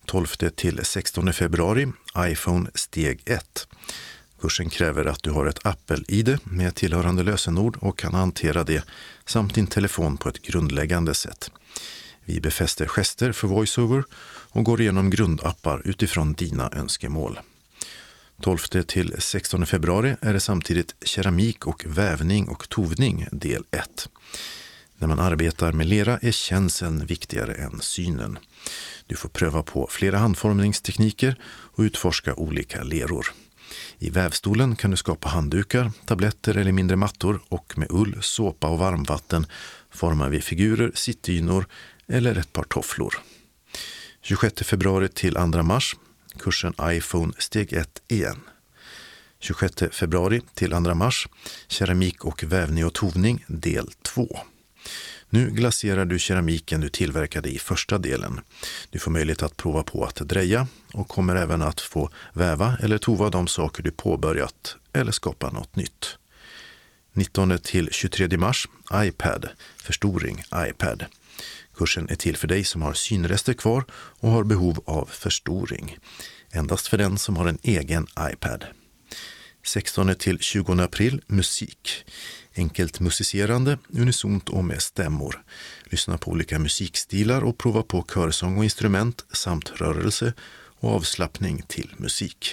S1: tolfte till sextonde februari, iPhone steg ett. Kursen kräver att du har ett Apple-I D med tillhörande lösenord och kan hantera det samt din telefon på ett grundläggande sätt. Vi befäster gester för VoiceOver och går igenom grundappar utifrån dina önskemål. tolfte till sextonde februari är det samtidigt keramik och vävning och tovning del ett. När man arbetar med lera är känseln viktigare än synen. Du får pröva på flera handformningstekniker och utforska olika leror. I vävstolen kan du skapa handdukar, tabletter eller mindre mattor och med ull, såpa och varmvatten formar vi figurer, sittdynor eller ett par tofflor. tjugosjätte februari till andra mars, kursen iPhone steg ett igen. tjugosjätte februari till andra mars, keramik och vävning och tovning del två. Nu glaserar du keramiken du tillverkade i första delen. Du får möjlighet att prova på att dreja och kommer även att få väva eller tova de saker du påbörjat eller skapa något nytt. nittonde till tjugotredje mars, iPad, förstoring iPad. Kursen är till för dig som har synrester kvar och har behov av förstoring. Endast för den som har en egen iPad. sextonde till tjugonde april, musik. Enkelt musicerande, unisont och med stämmor. Lyssna på olika musikstilar och prova på körsång och instrument samt rörelse och avslappning till musik.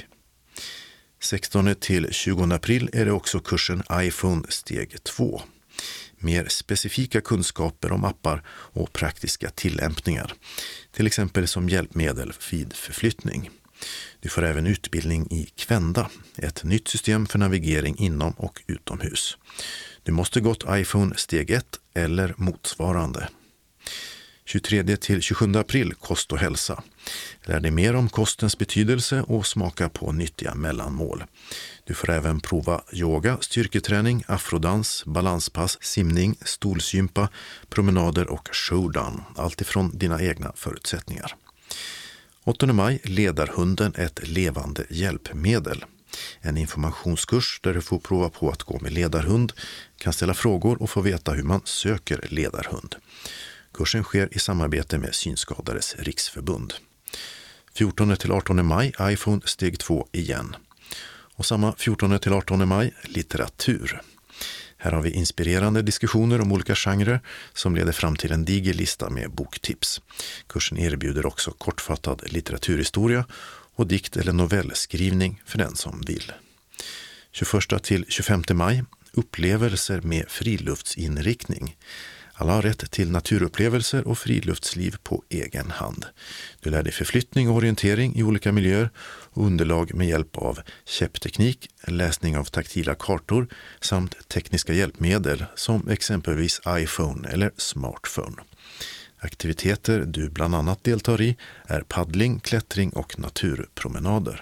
S1: sextonde till tjugonde april är det också kursen iPhone steg två. Mer specifika kunskaper om appar och praktiska tillämpningar. Till exempel som hjälpmedel vid förflyttning. Du får även utbildning i Kvenda, ett nytt system för navigering inom och utomhus. Du måste gått iPhone steg ett eller motsvarande. tjugotredje till tjugosjunde april, kost och hälsa. Lär dig mer om kostens betydelse och smaka på nyttiga mellanmål. Du får även prova yoga, styrketräning, afrodans, balanspass, simning, stolsgympa, promenader och showdown. Allt ifrån dina egna förutsättningar. åttonde maj, ledarhunden, ett levande hjälpmedel. En informationskurs där du får prova på att gå med ledarhund, kan ställa frågor och få veta hur man söker ledarhund. Kursen sker i samarbete med Synskadades riksförbund. fjortonde till artonde maj, iPhone steg två igen. Och samma fjortonde till artonde maj, litteratur. Här har vi inspirerande diskussioner om olika genrer som leder fram till en diger lista med boktips. Kursen erbjuder också kortfattad litteraturhistoria och dikt- eller novellskrivning för den som vill. tjugoförsta till tjugofemte maj, upplevelser med friluftsinriktning. Alla har rätt till naturupplevelser och friluftsliv på egen hand. Du lär dig förflyttning och orientering i olika miljöer och underlag med hjälp av käppteknik, läsning av taktila kartor samt tekniska hjälpmedel som exempelvis iPhone eller smartphone. Aktiviteter du bland annat deltar i är paddling, klättring och naturpromenader.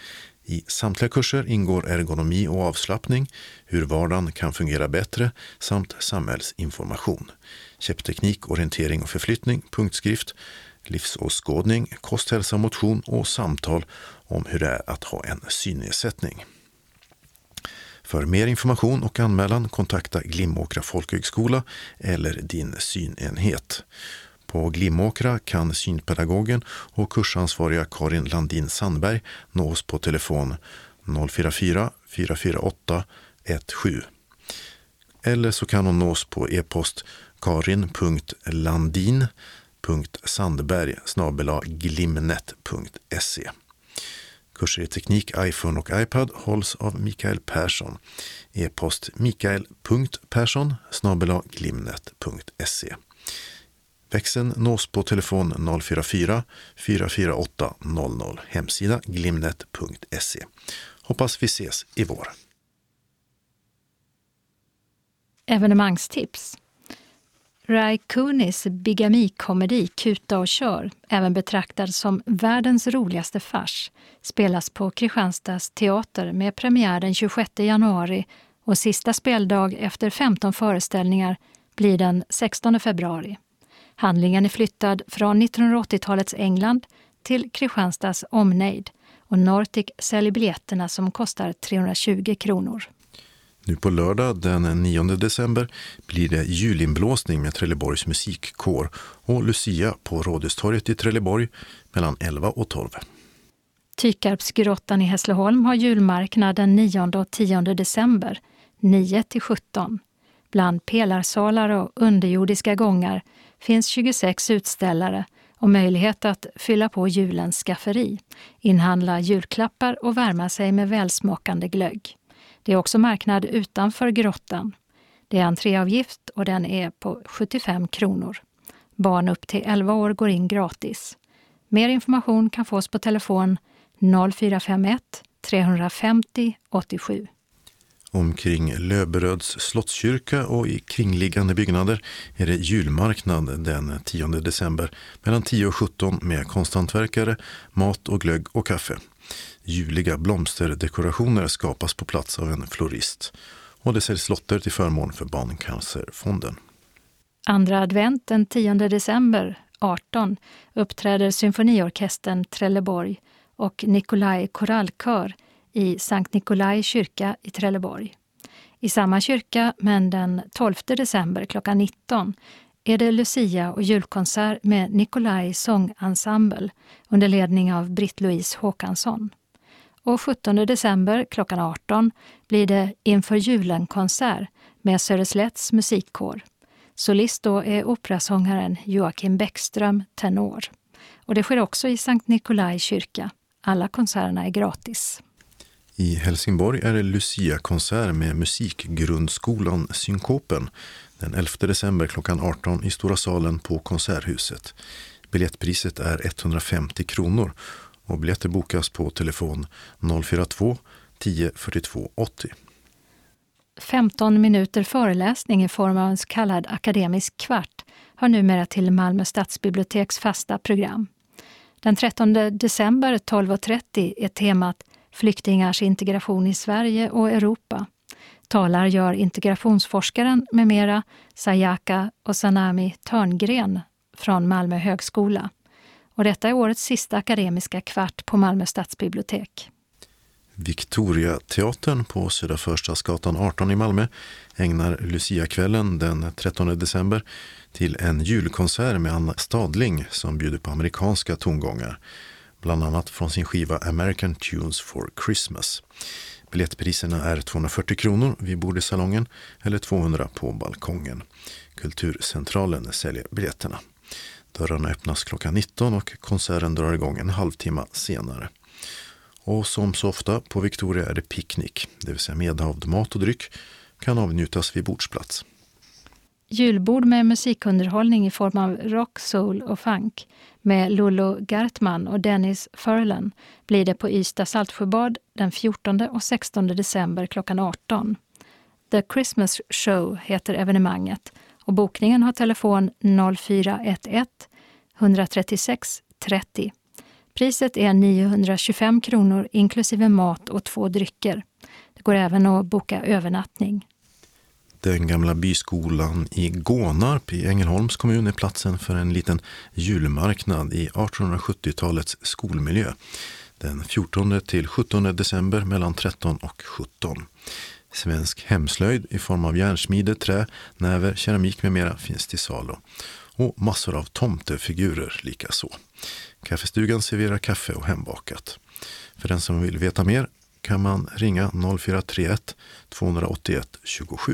S1: I samtliga kurser ingår ergonomi och avslappning, hur vardagen kan fungera bättre samt samhällsinformation. Käppteknik, orientering och förflyttning, punktskrift, livsåskådning, kost, hälsa, motion och samtal om hur det är att ha en synnedsättning. För mer information och anmälan kontakta Glimåkra folkhögskola eller din synenhet. På Glimåkra kan synpedagogen och kursansvariga Karin Landin Sandberg nås på telefon noll fyra fyra, fyra fyra åtta, ett sju. Eller så kan hon nås på e-post karin punkt landin punkt sandberg snabel-a glimnet punkt se. Kurser i teknik, iPhone och iPad hålls av Mikael Persson. E-post mikael punkt persson snabel-a glimnet punkt se. Växeln nås på telefon noll fyra fyra, fyra fyra åtta noll noll. Hemsida glimnet punkt se. Hoppas vi ses i vår.
S2: Evenemangstips. Ray Cooneys bigamikomedi Kuta och kör, även betraktad som världens roligaste fars, spelas på Kristianstads teater med premiär den tjugosjätte januari och sista speldag efter femton föreställningar blir den sextonde februari. Handlingen är flyttad från nittonhundraåttiotalets England till Kristianstads omnejd och Nortic säljer biljetterna som kostar trehundratjugo kronor.
S1: Nu på lördag den nionde december blir det julinblåsning med Trelleborgs musikkår och Lucia på Rådhustorget i Trelleborg mellan elva och tolv.
S2: Tykarpsgrottan i Hässleholm har julmarknad den nionde och tionde december, nio till sjutton. Bland pelarsalar och underjordiska gångar finns tjugosex utställare och möjlighet att fylla på julens skafferi, inhandla julklappar och värma sig med välsmakande glögg. Det är också marknad utanför grottan. Det är entréavgift och den är på sjuttiofem kronor. Barn upp till elva år går in gratis. Mer information kan fås på telefon noll fyra fem ett tre fem noll åtta sju.
S1: Omkring Löberöds slottskyrka och i kringliggande byggnader är det julmarknad den tionde december mellan tio och sjutton med konsthantverkare, mat och glögg och kaffe. Juliga blomsterdekorationer skapas på plats av en florist och det säljs lotter till förmån för Barncancerfonden.
S2: Andra advent den tionde december arton uppträder symfoniorkestern Trelleborg och Nikolaj korallkör i Sankt Nikolaj kyrka i Trelleborg. I samma kyrka, men den tolfte december klockan nitton, är det Lucia och julkonsert med Nikolaj sångensemble under ledning av Britt-Louise Håkansson. Och sjuttonde december klockan arton blir det Inför julen-konsert med Söderslätts musikkår. Solist då är operasångaren Joakim Bäckström, tenor. Och det sker också i Sankt Nikolaj kyrka. Alla konserterna är gratis.
S1: I Helsingborg är det Lucia-konsert med musikgrundskolan Synkopen den elfte december klockan arton i Stora salen på Konserthuset. Biljettpriset är etthundrafemtio kronor och biljetter bokas på telefon noll fyra två tio fyrtiotvå åttio.
S2: femton minuter föreläsning i form av en så kallad akademisk kvart hör numera till Malmö stadsbiblioteks fasta program. Den trettonde december tolv och trettio är temat Flyktingars integration i Sverige och Europa. Talar gör integrationsforskaren med mera Sayaka och Sanami Törngren från Malmö högskola. Och detta är årets sista akademiska kvart på Malmö stadsbibliotek.
S1: Victoria-teatern på Södra Förstadsgatan arton i Malmö ägnar Lucia-kvällen den trettonde december till en julkonsert med Anna Stadling som bjuder på amerikanska tongångar, bland annat från sin skiva American Tunes for Christmas. Biljettpriserna är tvåhundrafyrtio kronor vid bordsalongen eller tvåhundra på balkongen. Kulturcentralen säljer biljetterna. Dörrarna öppnas klockan nitton och konserten drar igång en halvtimme senare. Och som så ofta på Victoria är det picknick, det vill säga medhavd mat och dryck kan avnjutas vid bordsplats.
S2: Julbord med musikunderhållning i form av rock, soul och funk med Lolo Gartman och Dennis Furlan blir det på Ystad Saltsjöbad den fjortonde och sextonde december klockan arton. The Christmas Show heter evenemanget och bokningen har telefon noll fyra ett ett ett tre sex trettio. Priset är niohundratjugofem kronor inklusive mat och två drycker. Det går även att boka övernattning.
S1: Den gamla byskolan i Gånarp i Ängelholms kommun är platsen för en liten julmarknad i artonhundrasjuttiotalets skolmiljö. Den fjortonde till sjuttonde december mellan tretton och sjutton. Svensk hemslöjd i form av järnsmide, trä, näver, keramik med mera finns till salu. Och massor av tomtefigurer lika så. Kaffestugan serverar kaffe och hembakat. För den som vill veta mer kan man ringa noll fyra tre ett två åtta ett tjugosju.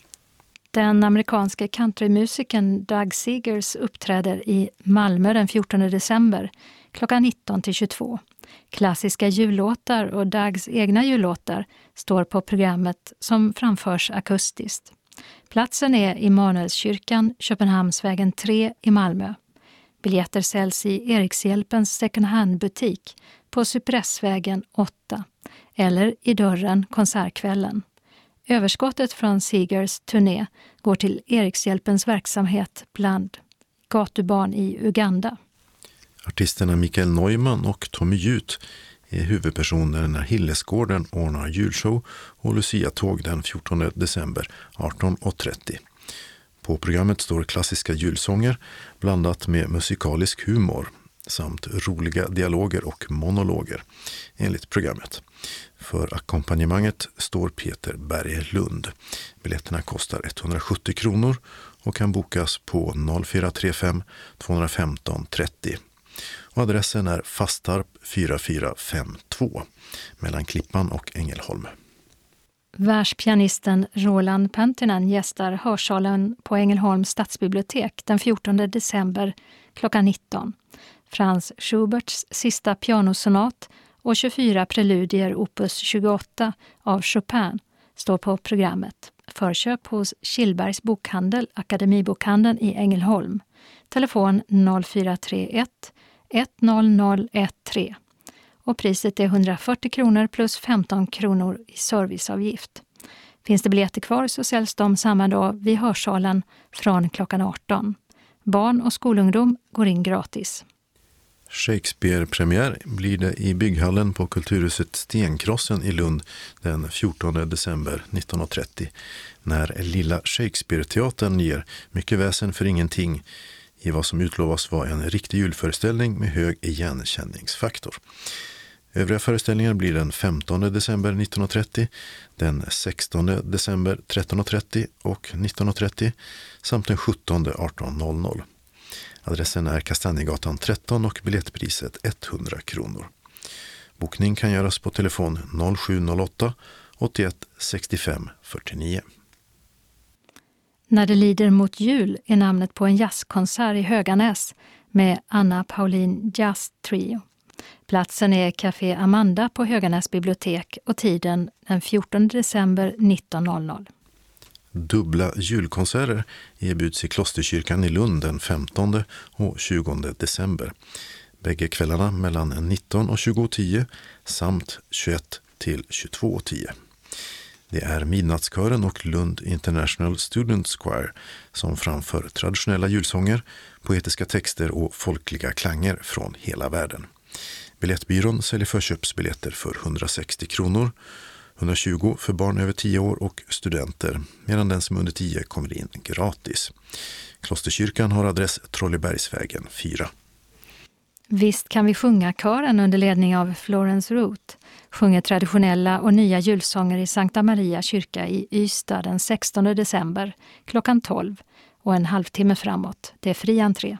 S2: Den amerikanske countrymusikern Doug Seegers uppträder i Malmö den fjortonde december klockan nitton till tjugotvå. Klassiska jullåtar och Dougs egna jullåtar står på programmet som framförs akustiskt. Platsen är Immanuelskyrkan, Köpenhamnsvägen tre i Malmö. Biljetter säljs i Erikshjälpens second hand-butik på Cypressvägen åtta eller i dörren konsertkvällen. Överskottet från Seegers turné går till Erikshjälpens verksamhet bland gatubarn i Uganda.
S1: Artisterna Mikael Neumann och Tommy Jut är huvudpersoner när Hillesgården ordnar julshow och Lucia-tåg den fjortonde december arton och trettio. På programmet står klassiska julsånger blandat med musikalisk humor. samt roliga dialoger och monologer enligt programmet. För ackompanjemanget står Peter Berglund. Biljetterna kostar etthundrasjuttio kronor och kan bokas på noll fyra tre fem två ett fem trettio. Och adressen är Fastarp fyra fyra fem två mellan Klippan och Ängelholm.
S2: Världspianisten Roland Pentinen gästar hörsalen på Ängelholms stadsbibliotek den fjortonde december klockan nitton. Franz Schuberts sista pianosonat och tjugofyra preludier opus tjugoåtta av Chopin står på programmet. Förköp hos Killbergs bokhandel, Akademibokhandeln i Ängelholm. Telefon noll fyra tre ett ett noll noll ett tre. Och priset är hundrafyrtio kronor plus femton kronor i serviceavgift. Finns det biljetter kvar så säljs de samma dag vid hörsalen från klockan arton. Barn och skolungdom går in gratis.
S1: Shakespeare-premiär blir det i bygghallen på Kulturhuset Stenkrossen i Lund den fjortonde december nitton trettio när Lilla Shakespeare-teatern ger mycket väsen för ingenting i vad som utlovas var en riktig julföreställning med hög igenkänningsfaktor. Övriga föreställningar blir den femtonde december nitton trettio, den sextonde december tretton trettio och nitton trettio samt den sjuttonde arton. Adressen är Kastanjegatan tretton och biljettpriset etthundra kronor. Bokning kan göras på telefon noll sju noll åtta åttioett sextiofem fyrtionio.
S2: När det lider mot jul är namnet på en jazzkonsert i Höganäs med Anna Paulin Jazz Trio. Platsen är Café Amanda på Höganäs bibliotek och tiden den fjortonde december nitton.
S1: Dubbla julkonserter erbjuds i Klosterkyrkan i Lund den femtonde och tjugonde december. Bägge kvällarna mellan nitton och tjugo tio samt tjugoett till tjugotvå tio. Det är Midnattskören och Lund International Students Choir som framför traditionella julsånger, poetiska texter och folkliga klanger från hela världen. Biljettbyrån säljer förköpsbiljetter för hundrasextio kronor, hundratjugo för barn över tio år och studenter, medan den som är under tio kommer in gratis. Klosterkyrkan har adress Trollebergsvägen fyra.
S2: Visst kan vi sjunga kören under ledning av Florence Root. Sjunger traditionella och nya julsånger i Sankta Maria kyrka i Ystad den sextonde december klockan tolv och en halvtimme framåt. Det är fri entré.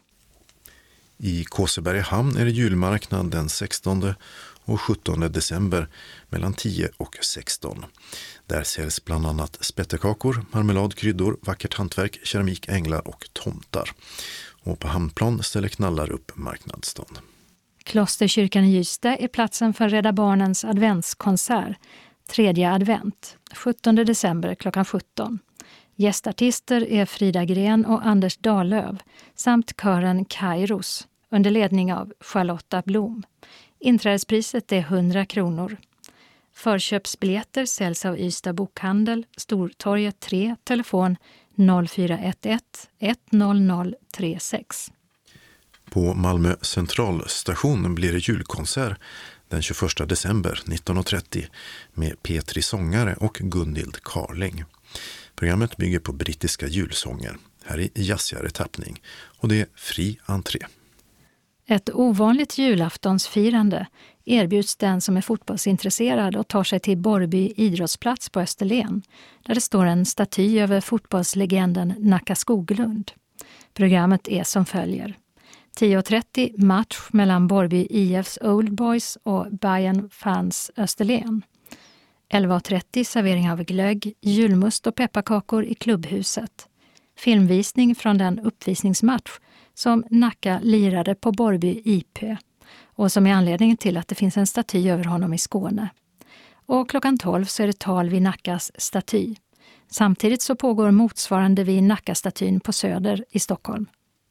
S1: I Kåseberga hamn är det julmarknad den sextonde och sjuttonde december mellan tio och sexton. Där säljs bland annat spettekakor, marmelad, kryddor, vackert hantverk, keramik, änglar och tomtar. Och på hamnplan ställer knallar upp marknadsstånd.
S2: Klosterkyrkan i Ystad är platsen för Rädda Barnens adventskonsert, tredje advent, sjuttonde december klockan sjutton. Gästartister är Frida Gren och Anders Dahlöv samt kören Kairos under ledning av Charlotta Blom. Inträdespriset är hundra kronor. Förköpsbiljetter säljs av Ystad bokhandel, Stortorget tre, telefon noll fyra ett ett ett noll noll tre sex.
S1: På Malmö centralstation blir det julkonsert den tjugoförsta december nitton trettio med Petri Sångare och Gundild Karling. Programmet bygger på brittiska julsånger, här i jazzigare tappning, och det är fri entré.
S2: Ett ovanligt julaftonsfirande erbjuds den som är fotbollsintresserad och tar sig till Borrby idrottsplats på Österlen, där det står en staty över fotbollslegenden Nacka Skoglund. Programmet är som följer. tio trettio match mellan Borrby I F:s Old Boys och Bayern Fans Österlen. elva trettio servering av glögg, julmust och pepparkakor i klubbhuset. Filmvisning från den uppvisningsmatch som Nacka lirade på Borrby I P och som är anledningen till att det finns en staty över honom i Skåne. Och klockan tolv så är det tal vid Nackas staty. Samtidigt så pågår motsvarande vid Nackastatyn på Söder i Stockholm.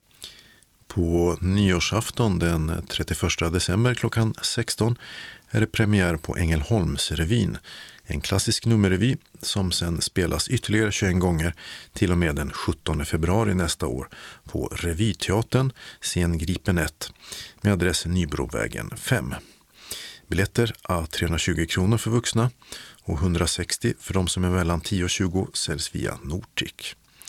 S1: På nyårsafton den trettioförsta december klockan sexton är det premiär på Ängelholmsrevyn, en klassisk nummerrevy som sen spelas ytterligare tjugoen gånger till och med den sjuttonde februari nästa år på Revyteatern, scen Gripen ett, med adress Nybrovägen fem. Biljetter är trehundratjugo kronor för vuxna och hundrasextio för de som är mellan tio och tjugo säljs via Nortic.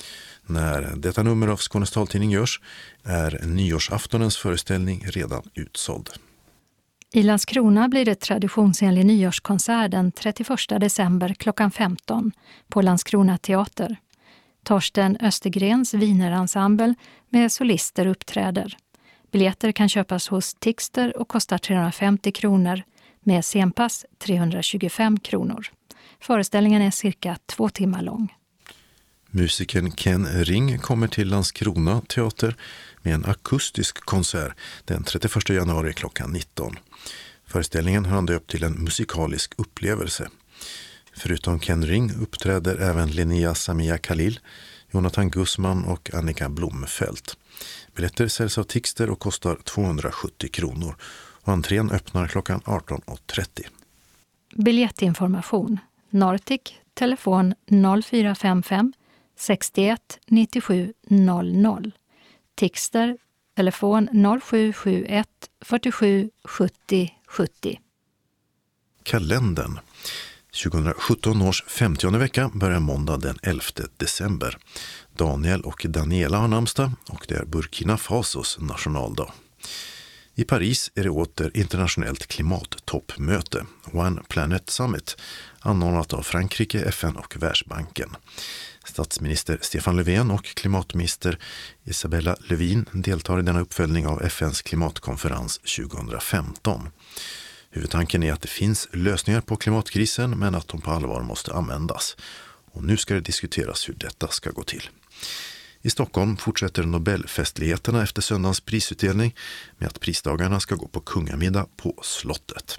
S1: När detta nummer av Skånes taltidning görs är nyårsaftonens föreställning redan utsåld.
S2: I Landskrona blir det traditionsenlig nyårskonsert den trettioförsta december klockan femton på Landskrona teater. Torsten Östergrens Wienerensemble med solister uppträder. Biljetter kan köpas hos Tixter och kostar trehundrafemtio kronor med scenpass trehundratjugofem kronor. Föreställningen är cirka två timmar lång.
S1: Musikern Ken Ring kommer till Landskrona teater med en akustisk konsert den trettioförsta januari klockan nitton. Föreställningen har han döpt till en musikalisk upplevelse. Förutom Ken Ring uppträder även Linnea Samia Khalil, Jonathan Gussman och Annika Blomfelt. Biljetter säljs av Tixter och kostar tvåhundrasjuttio kronor och entrén öppnar klockan arton trettio.
S2: Biljettinformation. Nortic, telefon noll fyra fem fem sextioett nittiosju noll noll. Tixter, telefon noll sju sju ett fyrtiosju sjuttio sjuttio.
S1: Kalendern. tjugosjutton års femtionde vecka börjar måndag den elfte december. Daniel och Daniela har namnsdag och det är Burkina Fasos nationaldag. I Paris är det åter internationellt klimattoppmöte, One Planet Summit, anordnat av Frankrike, F N och Världsbanken. Statsminister Stefan Löfven och klimatminister Isabella Lövin deltar i denna uppföljning av F N:s klimatkonferens tjugofemton. Huvudtanken är att det finns lösningar på klimatkrisen men att de på allvar måste användas. Och nu ska det diskuteras hur detta ska gå till. I Stockholm fortsätter Nobelfestligheterna efter söndagens prisutdelning med att prisdagarna ska gå på kungamiddag på slottet.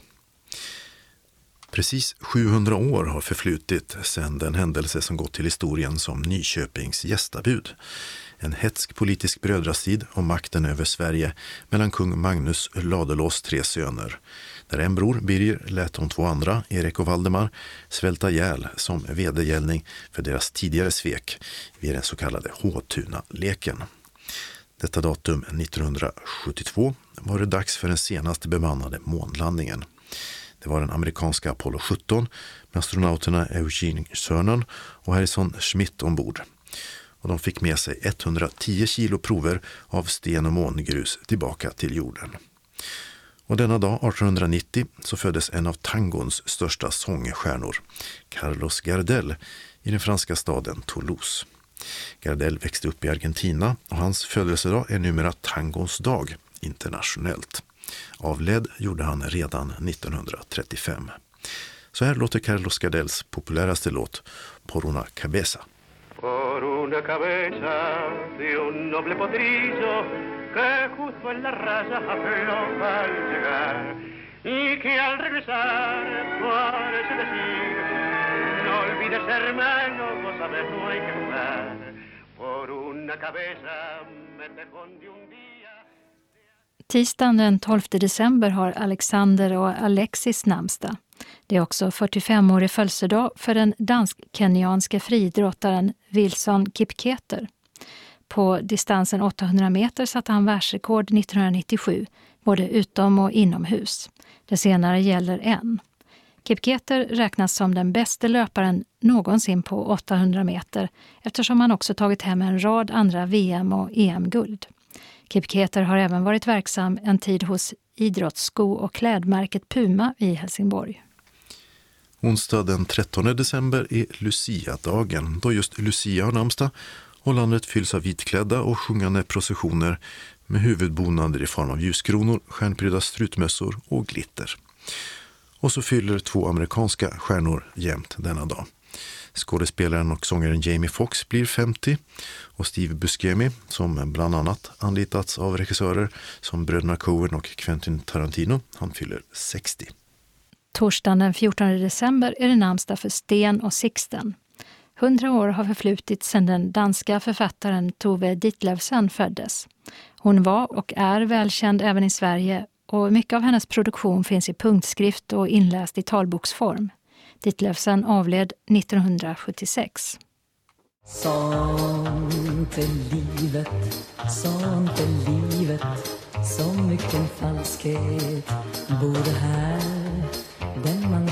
S1: Precis sjuhundra år har förflutit sedan den händelse som gått till historien som Nyköpings gästabud. En hetsk politisk brödrastrid om makten över Sverige mellan kung Magnus Ladulås tre söner. Där en bror, Birger, lät de två andra, Erik och Valdemar, svälta ihjäl som vedergällning för deras tidigare svek vid den så kallade Håtuna-leken. Detta datum nittonhundrasjuttiotvå var det dags för den senaste bemannade månlandningen. Det var den amerikanska Apollo sjutton med astronauterna Eugene Cernan och Harrison Schmitt ombord. Och de fick med sig etthundratio kilo prover av sten- och mångrus tillbaka till jorden. Och denna dag, artonhundranittio, så föddes en av tangons största sångstjärnor, Carlos Gardel, i den franska staden Toulouse. Gardel växte upp i Argentina och hans födelsedag är numera tangons dag internationellt. Avled gjorde han redan nittonhundratrettiofem. Så här låter Carlos Gardels populäraste låt, Por una cabeza.
S17: Por una cabeza de un noble potrillo que justo en la raya afloja al llegar y que al regresar parece decir no olvides hermano, vos sabes no hay que jugar por una cabeza me te escondí un día.
S2: Tisdagen den tolfte december har Alexander och Alexis namnsdag. Det är också fyrtiofemårig födelsedag för den dansk-kenyanske friidrottaren Wilson Kipketer. På distansen åttahundra meter satte han världsrekord nittonhundranittiosju, både utom- och inomhus. Det senare gäller än. Kipketer räknas som den bästa löparen någonsin på åttahundra meter eftersom han också tagit hem en rad andra V M- och E M-guld. Kipketer har även varit verksam en tid hos idrottssko- och klädmärket Puma i Helsingborg.
S1: Onsdag den trettonde december är Lucia-dagen, då just Lucia har namnsdag och landet fylls av vitklädda och sjungande processioner med huvudbonader i form av ljuskronor, stjärnprydda strutmössor och glitter. Och så fyller två amerikanska stjärnor jämt denna dag. Skådespelaren och sångaren Jamie Foxx blir femtio och Steve Buscemi, som bland annat anlitats av regissörer som bröderna Coen och Quentin Tarantino, han fyller sextio.
S2: Torsdagen den fjortonde december är det namnsdag för Sten och Sixten. Hundra år har förflutit sedan den danska författaren Tove Ditlevsen föddes. Hon var och är välkänd även i Sverige och mycket av hennes produktion finns i punktskrift och inläst i talboksform. Ditlevsen avled nittonhundrasjuttiosex.
S18: Sånt är livet, sånt är livet, så mycket falskhet bor här. Den man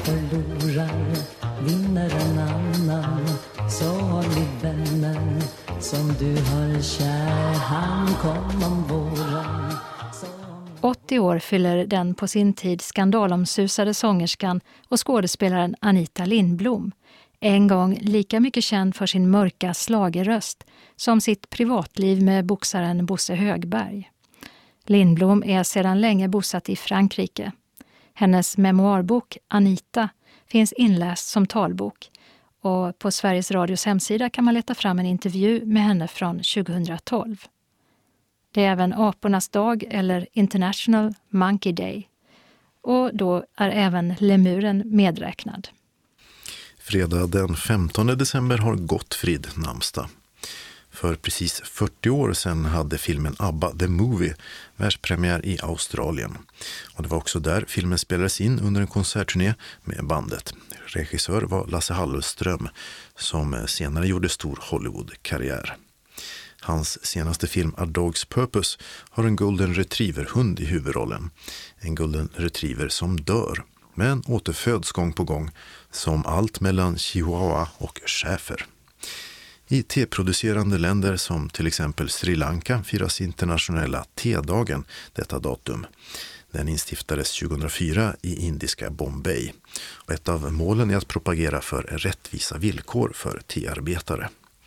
S18: förlorar vinner en annan, så har vi vänner som du har kär, han kom om våren.
S2: åttio år fyller den på sin tid skandalomsusade sångerskan och skådespelaren Anita Lindblom. En gång lika mycket känd för sin mörka slagerröst som sitt privatliv med boxaren Bosse Högberg. Lindblom är sedan länge bosatt i Frankrike. Hennes memoarbok Anita finns inläst som talbok och på Sveriges Radios hemsida kan man leta fram en intervju med henne från tjugohundratolv. Det är även apornas dag eller International Monkey Day och då är även lemuren medräknad.
S1: Fredag den femtonde december har Gottfrid namnsdag. För precis fyrtio år sedan hade filmen ABBA The Movie världspremiär i Australien. Och det var också där filmen spelades in under en konsertturné med bandet. Regissör var Lasse Hallström som senare gjorde stor Hollywood-karriär. Hans senaste film A Dog's Purpose har en golden retriever-hund i huvudrollen. En golden retriever som dör, men återföds gång på gång som allt mellan chihuahua och schäfer. I te-producerande länder som till exempel Sri Lanka firas internationella tedagen detta datum. Den instiftades tjugohundrafyra i indiska Bombay. Och ett av målen är att propagera för rättvisa villkor för tearbetare.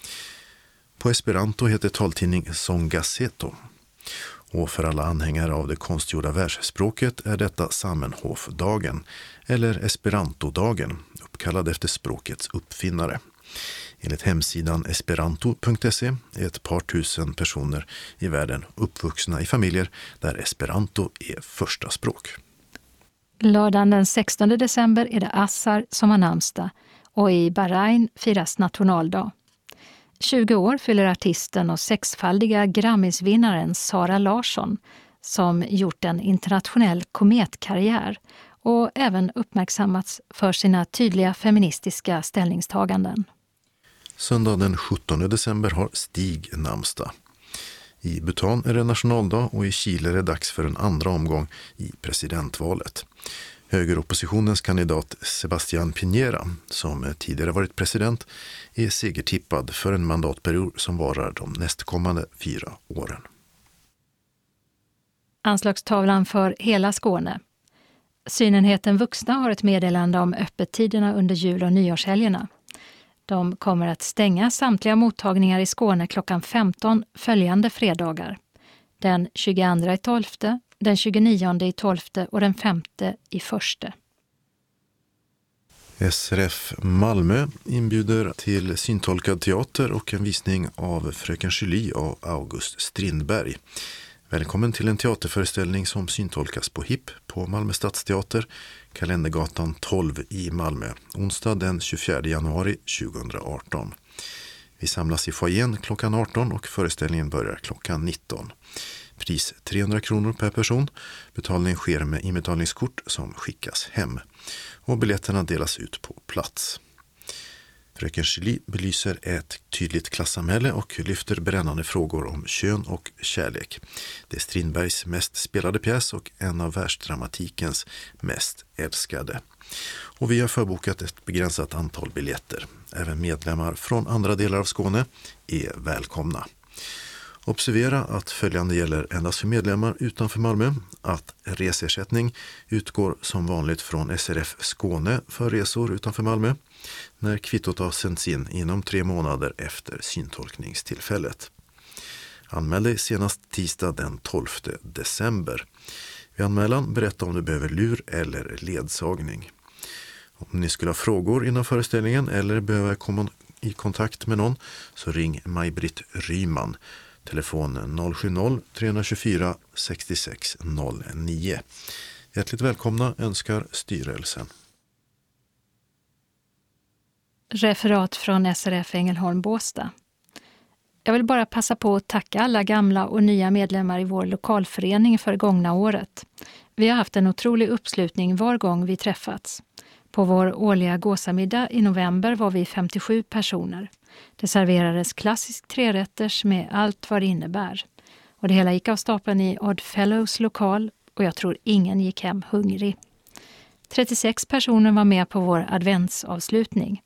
S1: På esperanto heter taltidning Songazeto. Och för alla anhängare av det konstgjorda världsspråket är detta Zamenhof-dagen eller Esperanto-dagen, uppkallad efter språkets uppfinnare. Enligt hemsidan esperanto punkt se är ett par tusen personer i världen uppvuxna i familjer där esperanto är första språk.
S2: Lördagen den sextonde december är det Assar som har namnsdag och i Bahrain firas nationaldag. tjugo år fyller artisten och sexfaldiga Grammisvinnaren Sara Larsson som gjort en internationell kometkarriär och även uppmärksammats för sina tydliga feministiska ställningstaganden.
S1: Söndag den sjuttonde december har Stig namnsdag. I Bhutan är det nationaldag och i Chile är det dags för en andra omgång i presidentvalet. Högeroppositionens kandidat Sebastián Piñera, som tidigare varit president, är segertippad för en mandatperiod som varar de nästkommande fyra åren.
S2: Anslagstavlan för hela Skåne. Synenheten Vuxna har ett meddelande om öppettiderna under jul- och nyårshelgerna. De kommer att stänga samtliga mottagningar i Skåne klockan femton följande fredagar. Den tjugoandra i tolfte, den tjugonionde i tolfte och den femte i förste.
S1: S R F Malmö inbjuder till syntolkad teater och en visning av Fröken Julie av August Strindberg. Välkommen till en teaterföreställning som syntolkas på H I P på Malmö Stadsteater, Kalendergatan tolv i Malmö, onsdag den tjugofjärde januari tjugohundraarton. Vi samlas i foajén klockan arton och föreställningen börjar klockan nitton. Pris trehundra kronor per person. Betalning sker med inbetalningskort som skickas hem. Och biljetterna delas ut på plats. Fröken Julie belyser ett tydligt klassamhälle och lyfter brännande frågor om kön och kärlek. Det är Strindbergs mest spelade pjäs och en av världsdramatikens mest älskade. Och vi har förbokat ett begränsat antal biljetter. Även medlemmar från andra delar av Skåne är välkomna. Observera att följande gäller endast för medlemmar utanför Malmö, att resersättning utgår som vanligt från S R F Skåne för resor utanför Malmö när kvittot har sänts in inom tre månader efter syntolkningstillfället. Anmäl dig senast tisdag den tolfte december. Vid anmälan berätta om du behöver lur eller ledsagning. Om ni skulle ha frågor innan föreställningen eller behöver komma i kontakt med någon så ring Maj-Britt Ryman. Telefon noll sju noll tre två fyra sex sex noll nio. Hjärtligt välkomna önskar styrelsen.
S2: Referat från S R F Ängelholm Båstad. Jag vill bara passa på att tacka alla gamla och nya medlemmar i vår lokalförening för gångna året. Vi har haft en otrolig uppslutning var gång vi träffats. På vår årliga gåsamiddag i november var vi femtiosju personer. Det serverades klassisk trerätters med allt vad det innebär. Och det hela gick av stapeln i Odd Fellows lokal och jag tror ingen gick hem hungrig. trettiosex personer var med på vår adventsavslutning.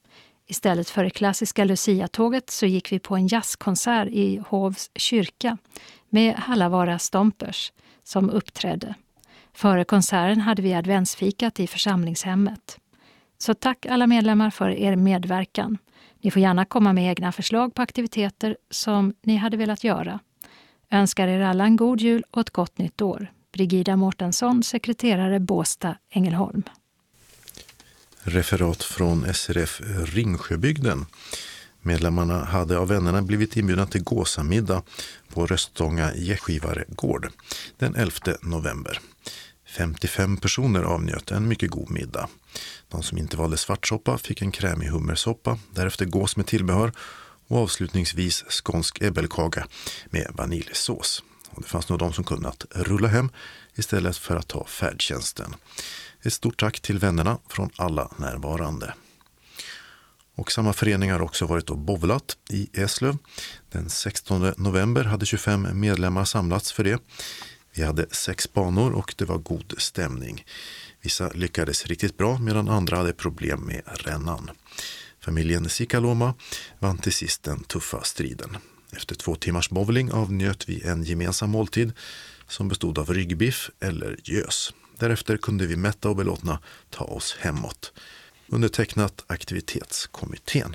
S2: Istället för det klassiska Lucia-tåget så gick vi på en jazzkonsert i Hovs kyrka med Hallavara Stompers som uppträdde. Före konserten hade vi adventsfikat i församlingshemmet. Så tack alla medlemmar för er medverkan. Ni får gärna komma med egna förslag på aktiviteter som ni hade velat göra. Önskar er alla en god jul och ett gott nytt år. Brigida Mårtensson, sekreterare Båstad, Ängelholm.
S1: Referat från S R F Ringsjöbygden. Medlemmarna hade av vännerna blivit inbjudna till gåsamiddag på Röstånga Gäskivare gård den elfte november. femtiofem personer avnjöt en mycket god middag. De som inte valde svartsoppa fick en krämig hummersoppa, därefter gås med tillbehör och avslutningsvis skånsk äbbelkaga med vaniljsås. Och det fanns nog de som kunde att rulla hem istället för att ta färdtjänsten. Ett stort tack till vännerna från alla närvarande. Och samma förening har också varit och bowlat i Eslöv. Den sextonde november hade tjugofem medlemmar samlats för det. Vi hade sex banor och det var god stämning. Vissa lyckades riktigt bra medan andra hade problem med rännan. Familjen Sikaloma vann till sist den tuffa striden. Efter två timmars bowling avnjöt vi en gemensam måltid som bestod av ryggbiff eller gös. Därefter kunde vi mätta och belåtna ta oss hemåt. Undertecknat aktivitetskommittén.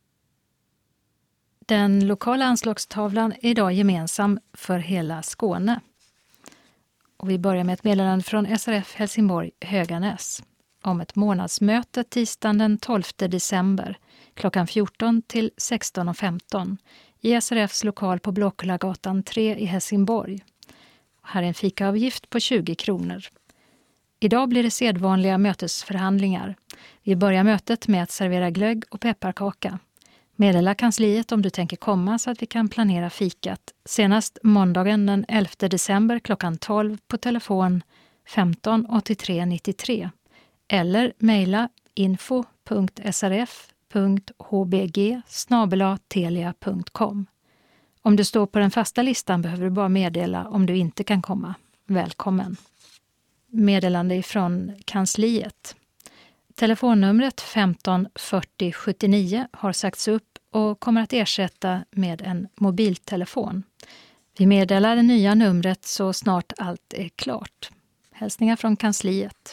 S2: Den lokala anslagstavlan är idag gemensam för hela Skåne. Och vi börjar med ett meddelande från S R F Helsingborg Höganäs om ett månadsmöte tisdagen den tolfte december klockan fjorton till sexton och femton i S R Fs lokal på Blåkullagatan tre i Helsingborg. Här är en fikaavgift på tjugo kronor. Idag blir det sedvanliga mötesförhandlingar. Vi börjar mötet med att servera glögg och pepparkaka. Meddela kansliet om du tänker komma så att vi kan planera fikat. Senast måndagen den elfte december klockan tolv på telefon femton åttiotre nittiotre. Eller mejla info punkt s r f punkt h b g snabel-a telia punkt com. Om du står på den fasta listan behöver du bara meddela om du inte kan komma. Välkommen! Meddelande ifrån kansliet. Telefonnumret femton fyrtio sjuttionio har sagts upp och kommer att ersätta med en mobiltelefon. Vi meddelar det nya numret så snart allt är klart. Hälsningar från kansliet.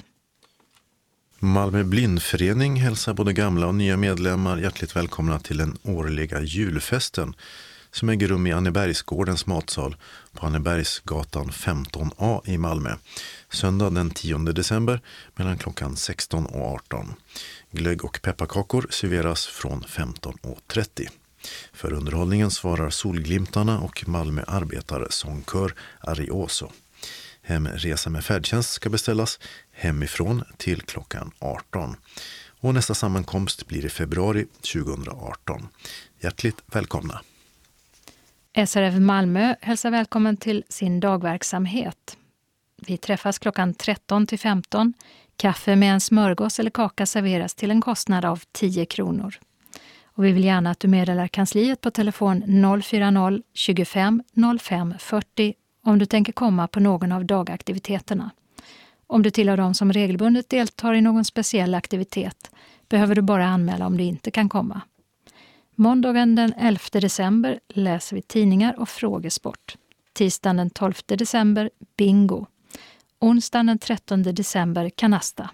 S1: Malmö blindförening hälsar både gamla och nya medlemmar hjärtligt välkomna till den årliga julfesten som äger rum i Annebergsgårdens matsal på Annebergsgatan femton A i Malmö. Söndag den tionde december mellan klockan sexton och arton. Glögg och pepparkakor serveras från femton och trettio. För underhållningen svarar Solglimtarna och Malmö arbetarsångkör Arioso. Hemresa med färdtjänst ska beställas hemifrån till klockan arton. Och nästa sammankomst blir i februari tjugoarton. Hjärtligt välkomna!
S2: S R F Malmö hälsar välkommen till sin dagverksamhet. Vi träffas klockan tretton till femton. Kaffe med en smörgås eller kaka serveras till en kostnad av tio kronor. Och vi vill gärna att du meddelar kansliet på telefon noll fyra noll tjugofem noll fem fyrtio om du tänker komma på någon av dagaktiviteterna. Om du tillhör de som regelbundet deltar i någon speciell aktivitet behöver du bara anmäla om du inte kan komma. Måndagen den elfte december läser vi tidningar och frågesport. Tisdagen den tolfte december bingo. Onsdagen den trettonde december kanasta.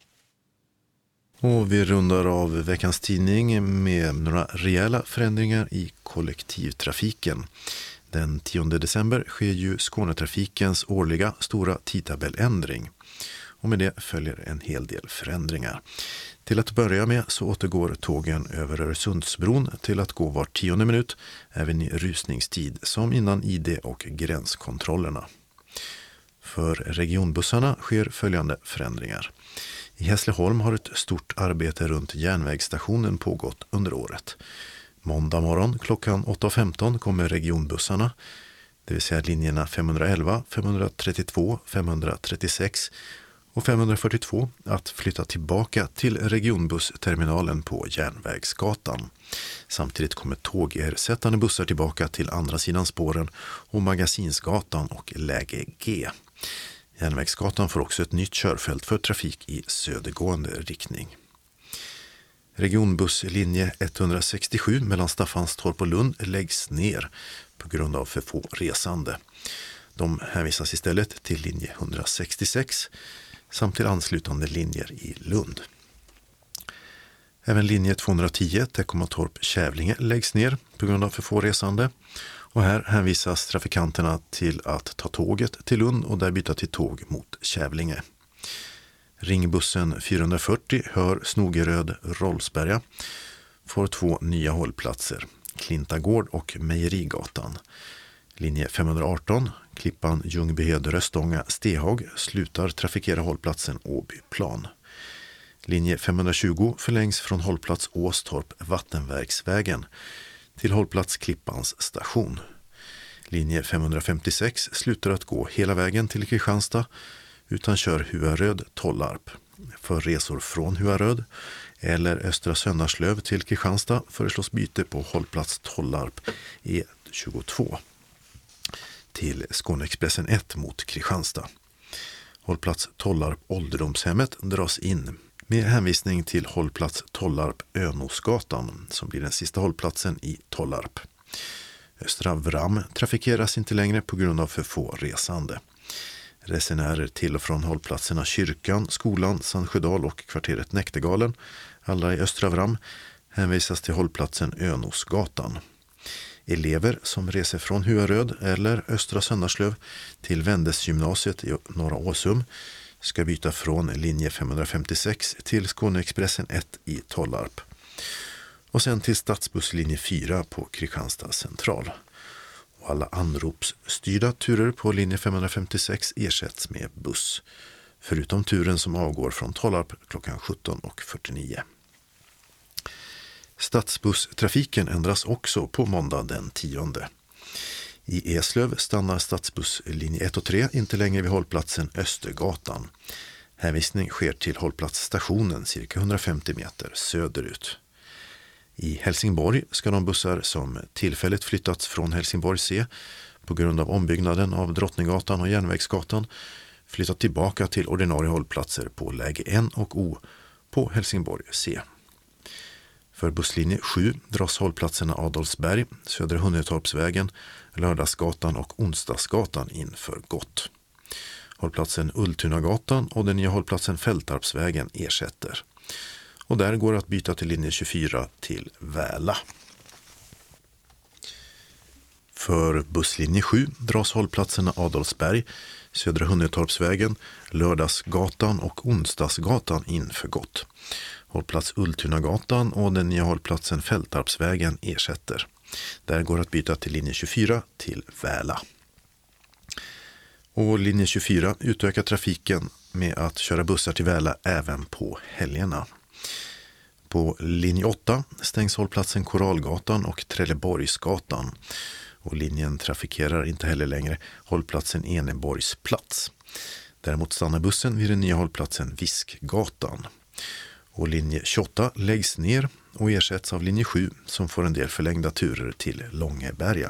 S1: Och vi rundar av veckans tidning med några rejäla förändringar i kollektivtrafiken. Den tionde december sker ju Skånetrafikens årliga stora tidtabelländring. Och med det följer en hel del förändringar. Till att börja med så återgår tågen över Öresundsbron till att gå var tionde minut, även i rusningstid som innan I D och gränskontrollerna. För regionbussarna sker följande förändringar. I Hässleholm har ett stort arbete runt järnvägsstationen pågått under året. Måndag morgon klockan åtta femton kommer regionbussarna, det vill säga linjerna femhundraelva, femhundratrettiotvå, femhundratrettiosex och femhundrafyrtiotvå att flytta tillbaka till regionbussterminalen på Järnvägsgatan. Samtidigt kommer tågersättande bussar tillbaka till andra sidan spåren och Magasinsgatan och läge G. Järnvägsgatan får också ett nytt körfält för trafik i södergående riktning. Regionbusslinje etthundrasextiosju mellan Staffanstorp och Lund läggs ner på grund av för få resande. De hänvisas istället till linje etthundrasextiosex samt till anslutande linjer i Lund. Även linje tvåhundratio Teckomatorp-Kävlinge läggs ner på grund av för få resande. Och här hänvisas trafikanterna till att ta tåget till Lund och där byta till tåg mot Kävlinge. Ringbussen fyrahundrafyrtio Hör Snogeröd-Rollsberga får två nya hållplatser, Klintagård och Mejerigatan. Linje femhundraarton Klippan Ljungbyhed-Röstånga-Stehag slutar trafikera hållplatsen Åbyplan. Linje femhundratjugo förlängs från hållplats Åstorp-Vattenverksvägen till hållplats Klippans station. Linje femhundrafemtiosex slutar att gå hela vägen till Kristianstad utan kör Huaröd-Tollarp. För resor från Huaröd eller Östra Söndarslöv till Kristianstad föreslås byte på hållplats Tollarp E tjugotvå till Skåneexpressen ett mot Kristianstad. Hållplats Tollarp Ålderdomshemmet dras in med hänvisning till hållplats Tollarp Önosgatan som blir den sista hållplatsen i Tollarp. Östra Vram trafikeras inte längre på grund av för få resande. Resenärer till och från hållplatserna Kyrkan, Skolan, Sandsjödal och kvarteret Näktergalen, alla i Östra Vram, hänvisas till hållplatsen Önosgatan. Elever som reser från Huaröd eller Östra Söndarslöv till Vändesgymnasiet i Norra Åsum ska byta från linje femhundrafemtiosex till Skåneexpressen ett i Tollarp och sen till stadsbusslinje fyra på Kristianstad central. Och alla anropsstyrda turer på linje femhundrafemtiosex ersätts med buss, förutom turen som avgår från Tollarp klockan sjutton och fyrtionio. Stadsbusstrafiken ändras också på måndag den tionde. I Eslöv stannar stadsbusslinje ett och tre inte längre vid hållplatsen Östergatan. Hänvisning sker till hållplatsstationen cirka hundrafemtio meter söderut. I Helsingborg ska de bussar som tillfälligt flyttats från Helsingborg C på grund av ombyggnaden av Drottninggatan och Järnvägsgatan flytta tillbaka till ordinarie hållplatser på läge N och O på Helsingborg C. För busslinje sju dras hållplatserna Adolfsberg, Södra Hunnetorpsvägen, Lördagsgatan och Onsdagsgatan in för gott. Hållplatsen Ultunagatan och den nya hållplatsen Fältarpsvägen ersätter. Och där går att byta till linje tjugofyra till Väla. För busslinje sju dras hållplatserna Adolfsberg, Södra Hunnetorpsvägen, Lördagsgatan och Onsdagsgatan in för gott. Hållplats Ultunagatan och den nya hållplatsen Fältarpsvägen ersätter. Där går att byta till linje tjugofyra till Väla. Och linje tjugofyra utökar trafiken med att köra bussar till Väla även på helgerna. På linje åtta stängs hållplatsen Koralgatan och Trelleborgsgatan. Och linjen trafikerar inte heller längre hållplatsen Eneborgsplats. Däremot stannar bussen vid den nya hållplatsen Viskgatan. Och linje tjugoåtta läggs ner och ersätts av linje sju som får en del förlängda turer till Långeberga.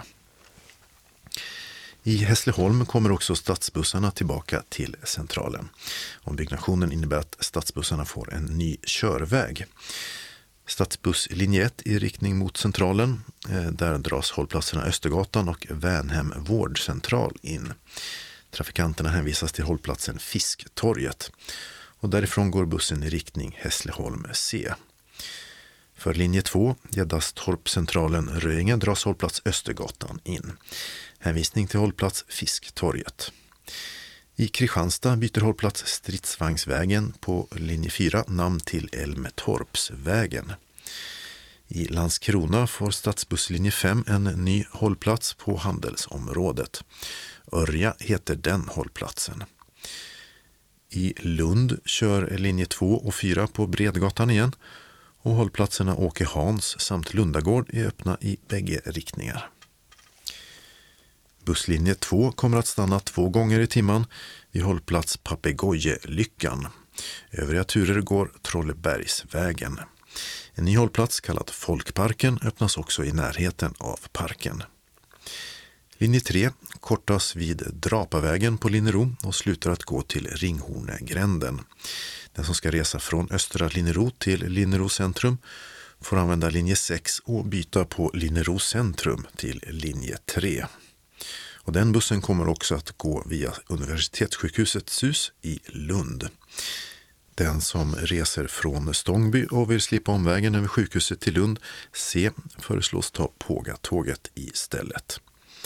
S1: I Hässleholm kommer också stadsbussarna tillbaka till centralen. Ombyggnationen innebär att stadsbussarna får en ny körväg. Stadsbusslinje ett i riktning mot centralen. Där dras hållplatserna Östergatan och Vänhem vårdcentral in. Trafikanterna hänvisas till hållplatsen Fisktorget. Och därifrån går bussen i riktning Hässleholm C. För linje två, Gäddastorpscentralen Röinge, dras hållplats Östergatan in. Hänvisning till hållplats Fisktorget. I Kristianstad byter hållplats Stridsvagnsvägen på linje fyra namn till Elmetorpsvägen. I Landskrona får stadsbusslinje fem en ny hållplats på handelsområdet. Örja heter den hållplatsen. I Lund kör linje två och fyra på Bredgatan igen och hållplatserna Åke Hans samt Lundagård är öppna i bägge riktningar. Busslinje två kommer att stanna två gånger i timman vid hållplats Papegoje-Lyckan. Övriga turer går Trollebergsvägen. En ny hållplats kallad Folkparken öppnas också i närheten av parken. Linje tre kortas vid Drapavägen på Linnero och slutar att gå till Ringhornegränden. Den som ska resa från Östra Linnero till Linnero centrum får använda linje sex och byta på Linnero centrum till linje tre. Och den bussen kommer också att gå via Universitetssjukhuset S U S i Lund. Den som reser från Stångby och vill slippa omvägen över sjukhuset till Lund C föreslås ta Pågatåget istället.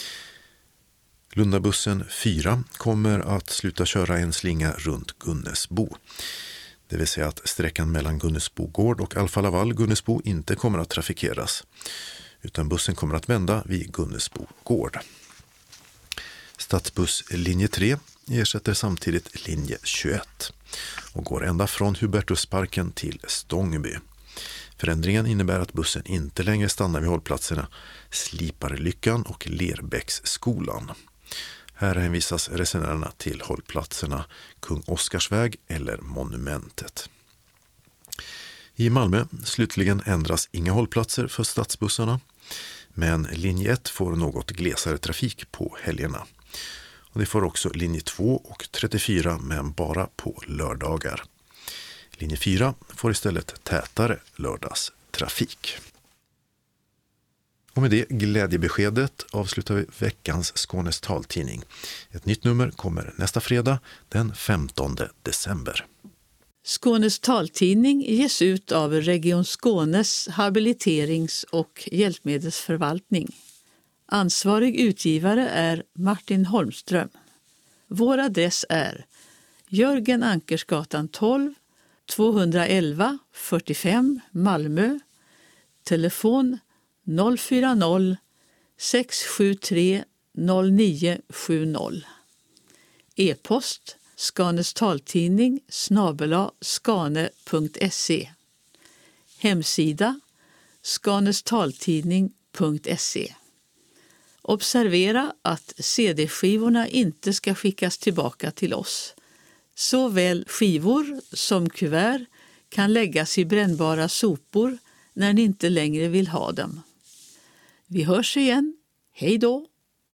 S1: Lundabussen fyra kommer att sluta köra en slinga runt Gunnesbo. Det vill säga att sträckan mellan Gunnesbo gård och Alfa Laval Gunnesbo inte kommer att trafikeras, utan bussen kommer att vända vid Gunnesbo gård. Stadsbuss linje tre ersätter samtidigt linje tjugoett och går ända från Hubertusparken till Stångby. Förändringen innebär att bussen inte längre stannar vid hållplatserna Sliparlyckan och Lerbäcksskolan. Här hänvisas resenärerna till hållplatserna Kung Oscarsväg eller Monumentet. I Malmö slutligen ändras inga hållplatser för stadsbussarna, men linje ett får något glesare trafik på helgerna. Och det får också linje två och trettiofyra, men bara på lördagar. Linje fyra får istället tätare lördagstrafik. Och med det glädjebeskedet avslutar vi veckans Skånes taltidning. Ett nytt nummer kommer nästa fredag den femtonde december.
S19: Skånes taltidning ges ut av Region Skånes habiliterings- och hjälpmedelsförvaltning. Ansvarig utgivare är Martin Holmström. Vår adress är Jörgen Ankersgatan tolv, tvåhundraelva fyrtiofem Malmö. Telefon noll fyra noll sex sju tre noll nio sju noll. E-post Skanes taltidning snabel-a skane punkt se. Hemsida skanestaltidning punkt se. Observera att C D-skivorna inte ska skickas tillbaka till oss. Såväl skivor som kuvert kan läggas i brännbara sopor när ni inte längre vill ha dem. Vi hörs igen. Hej då!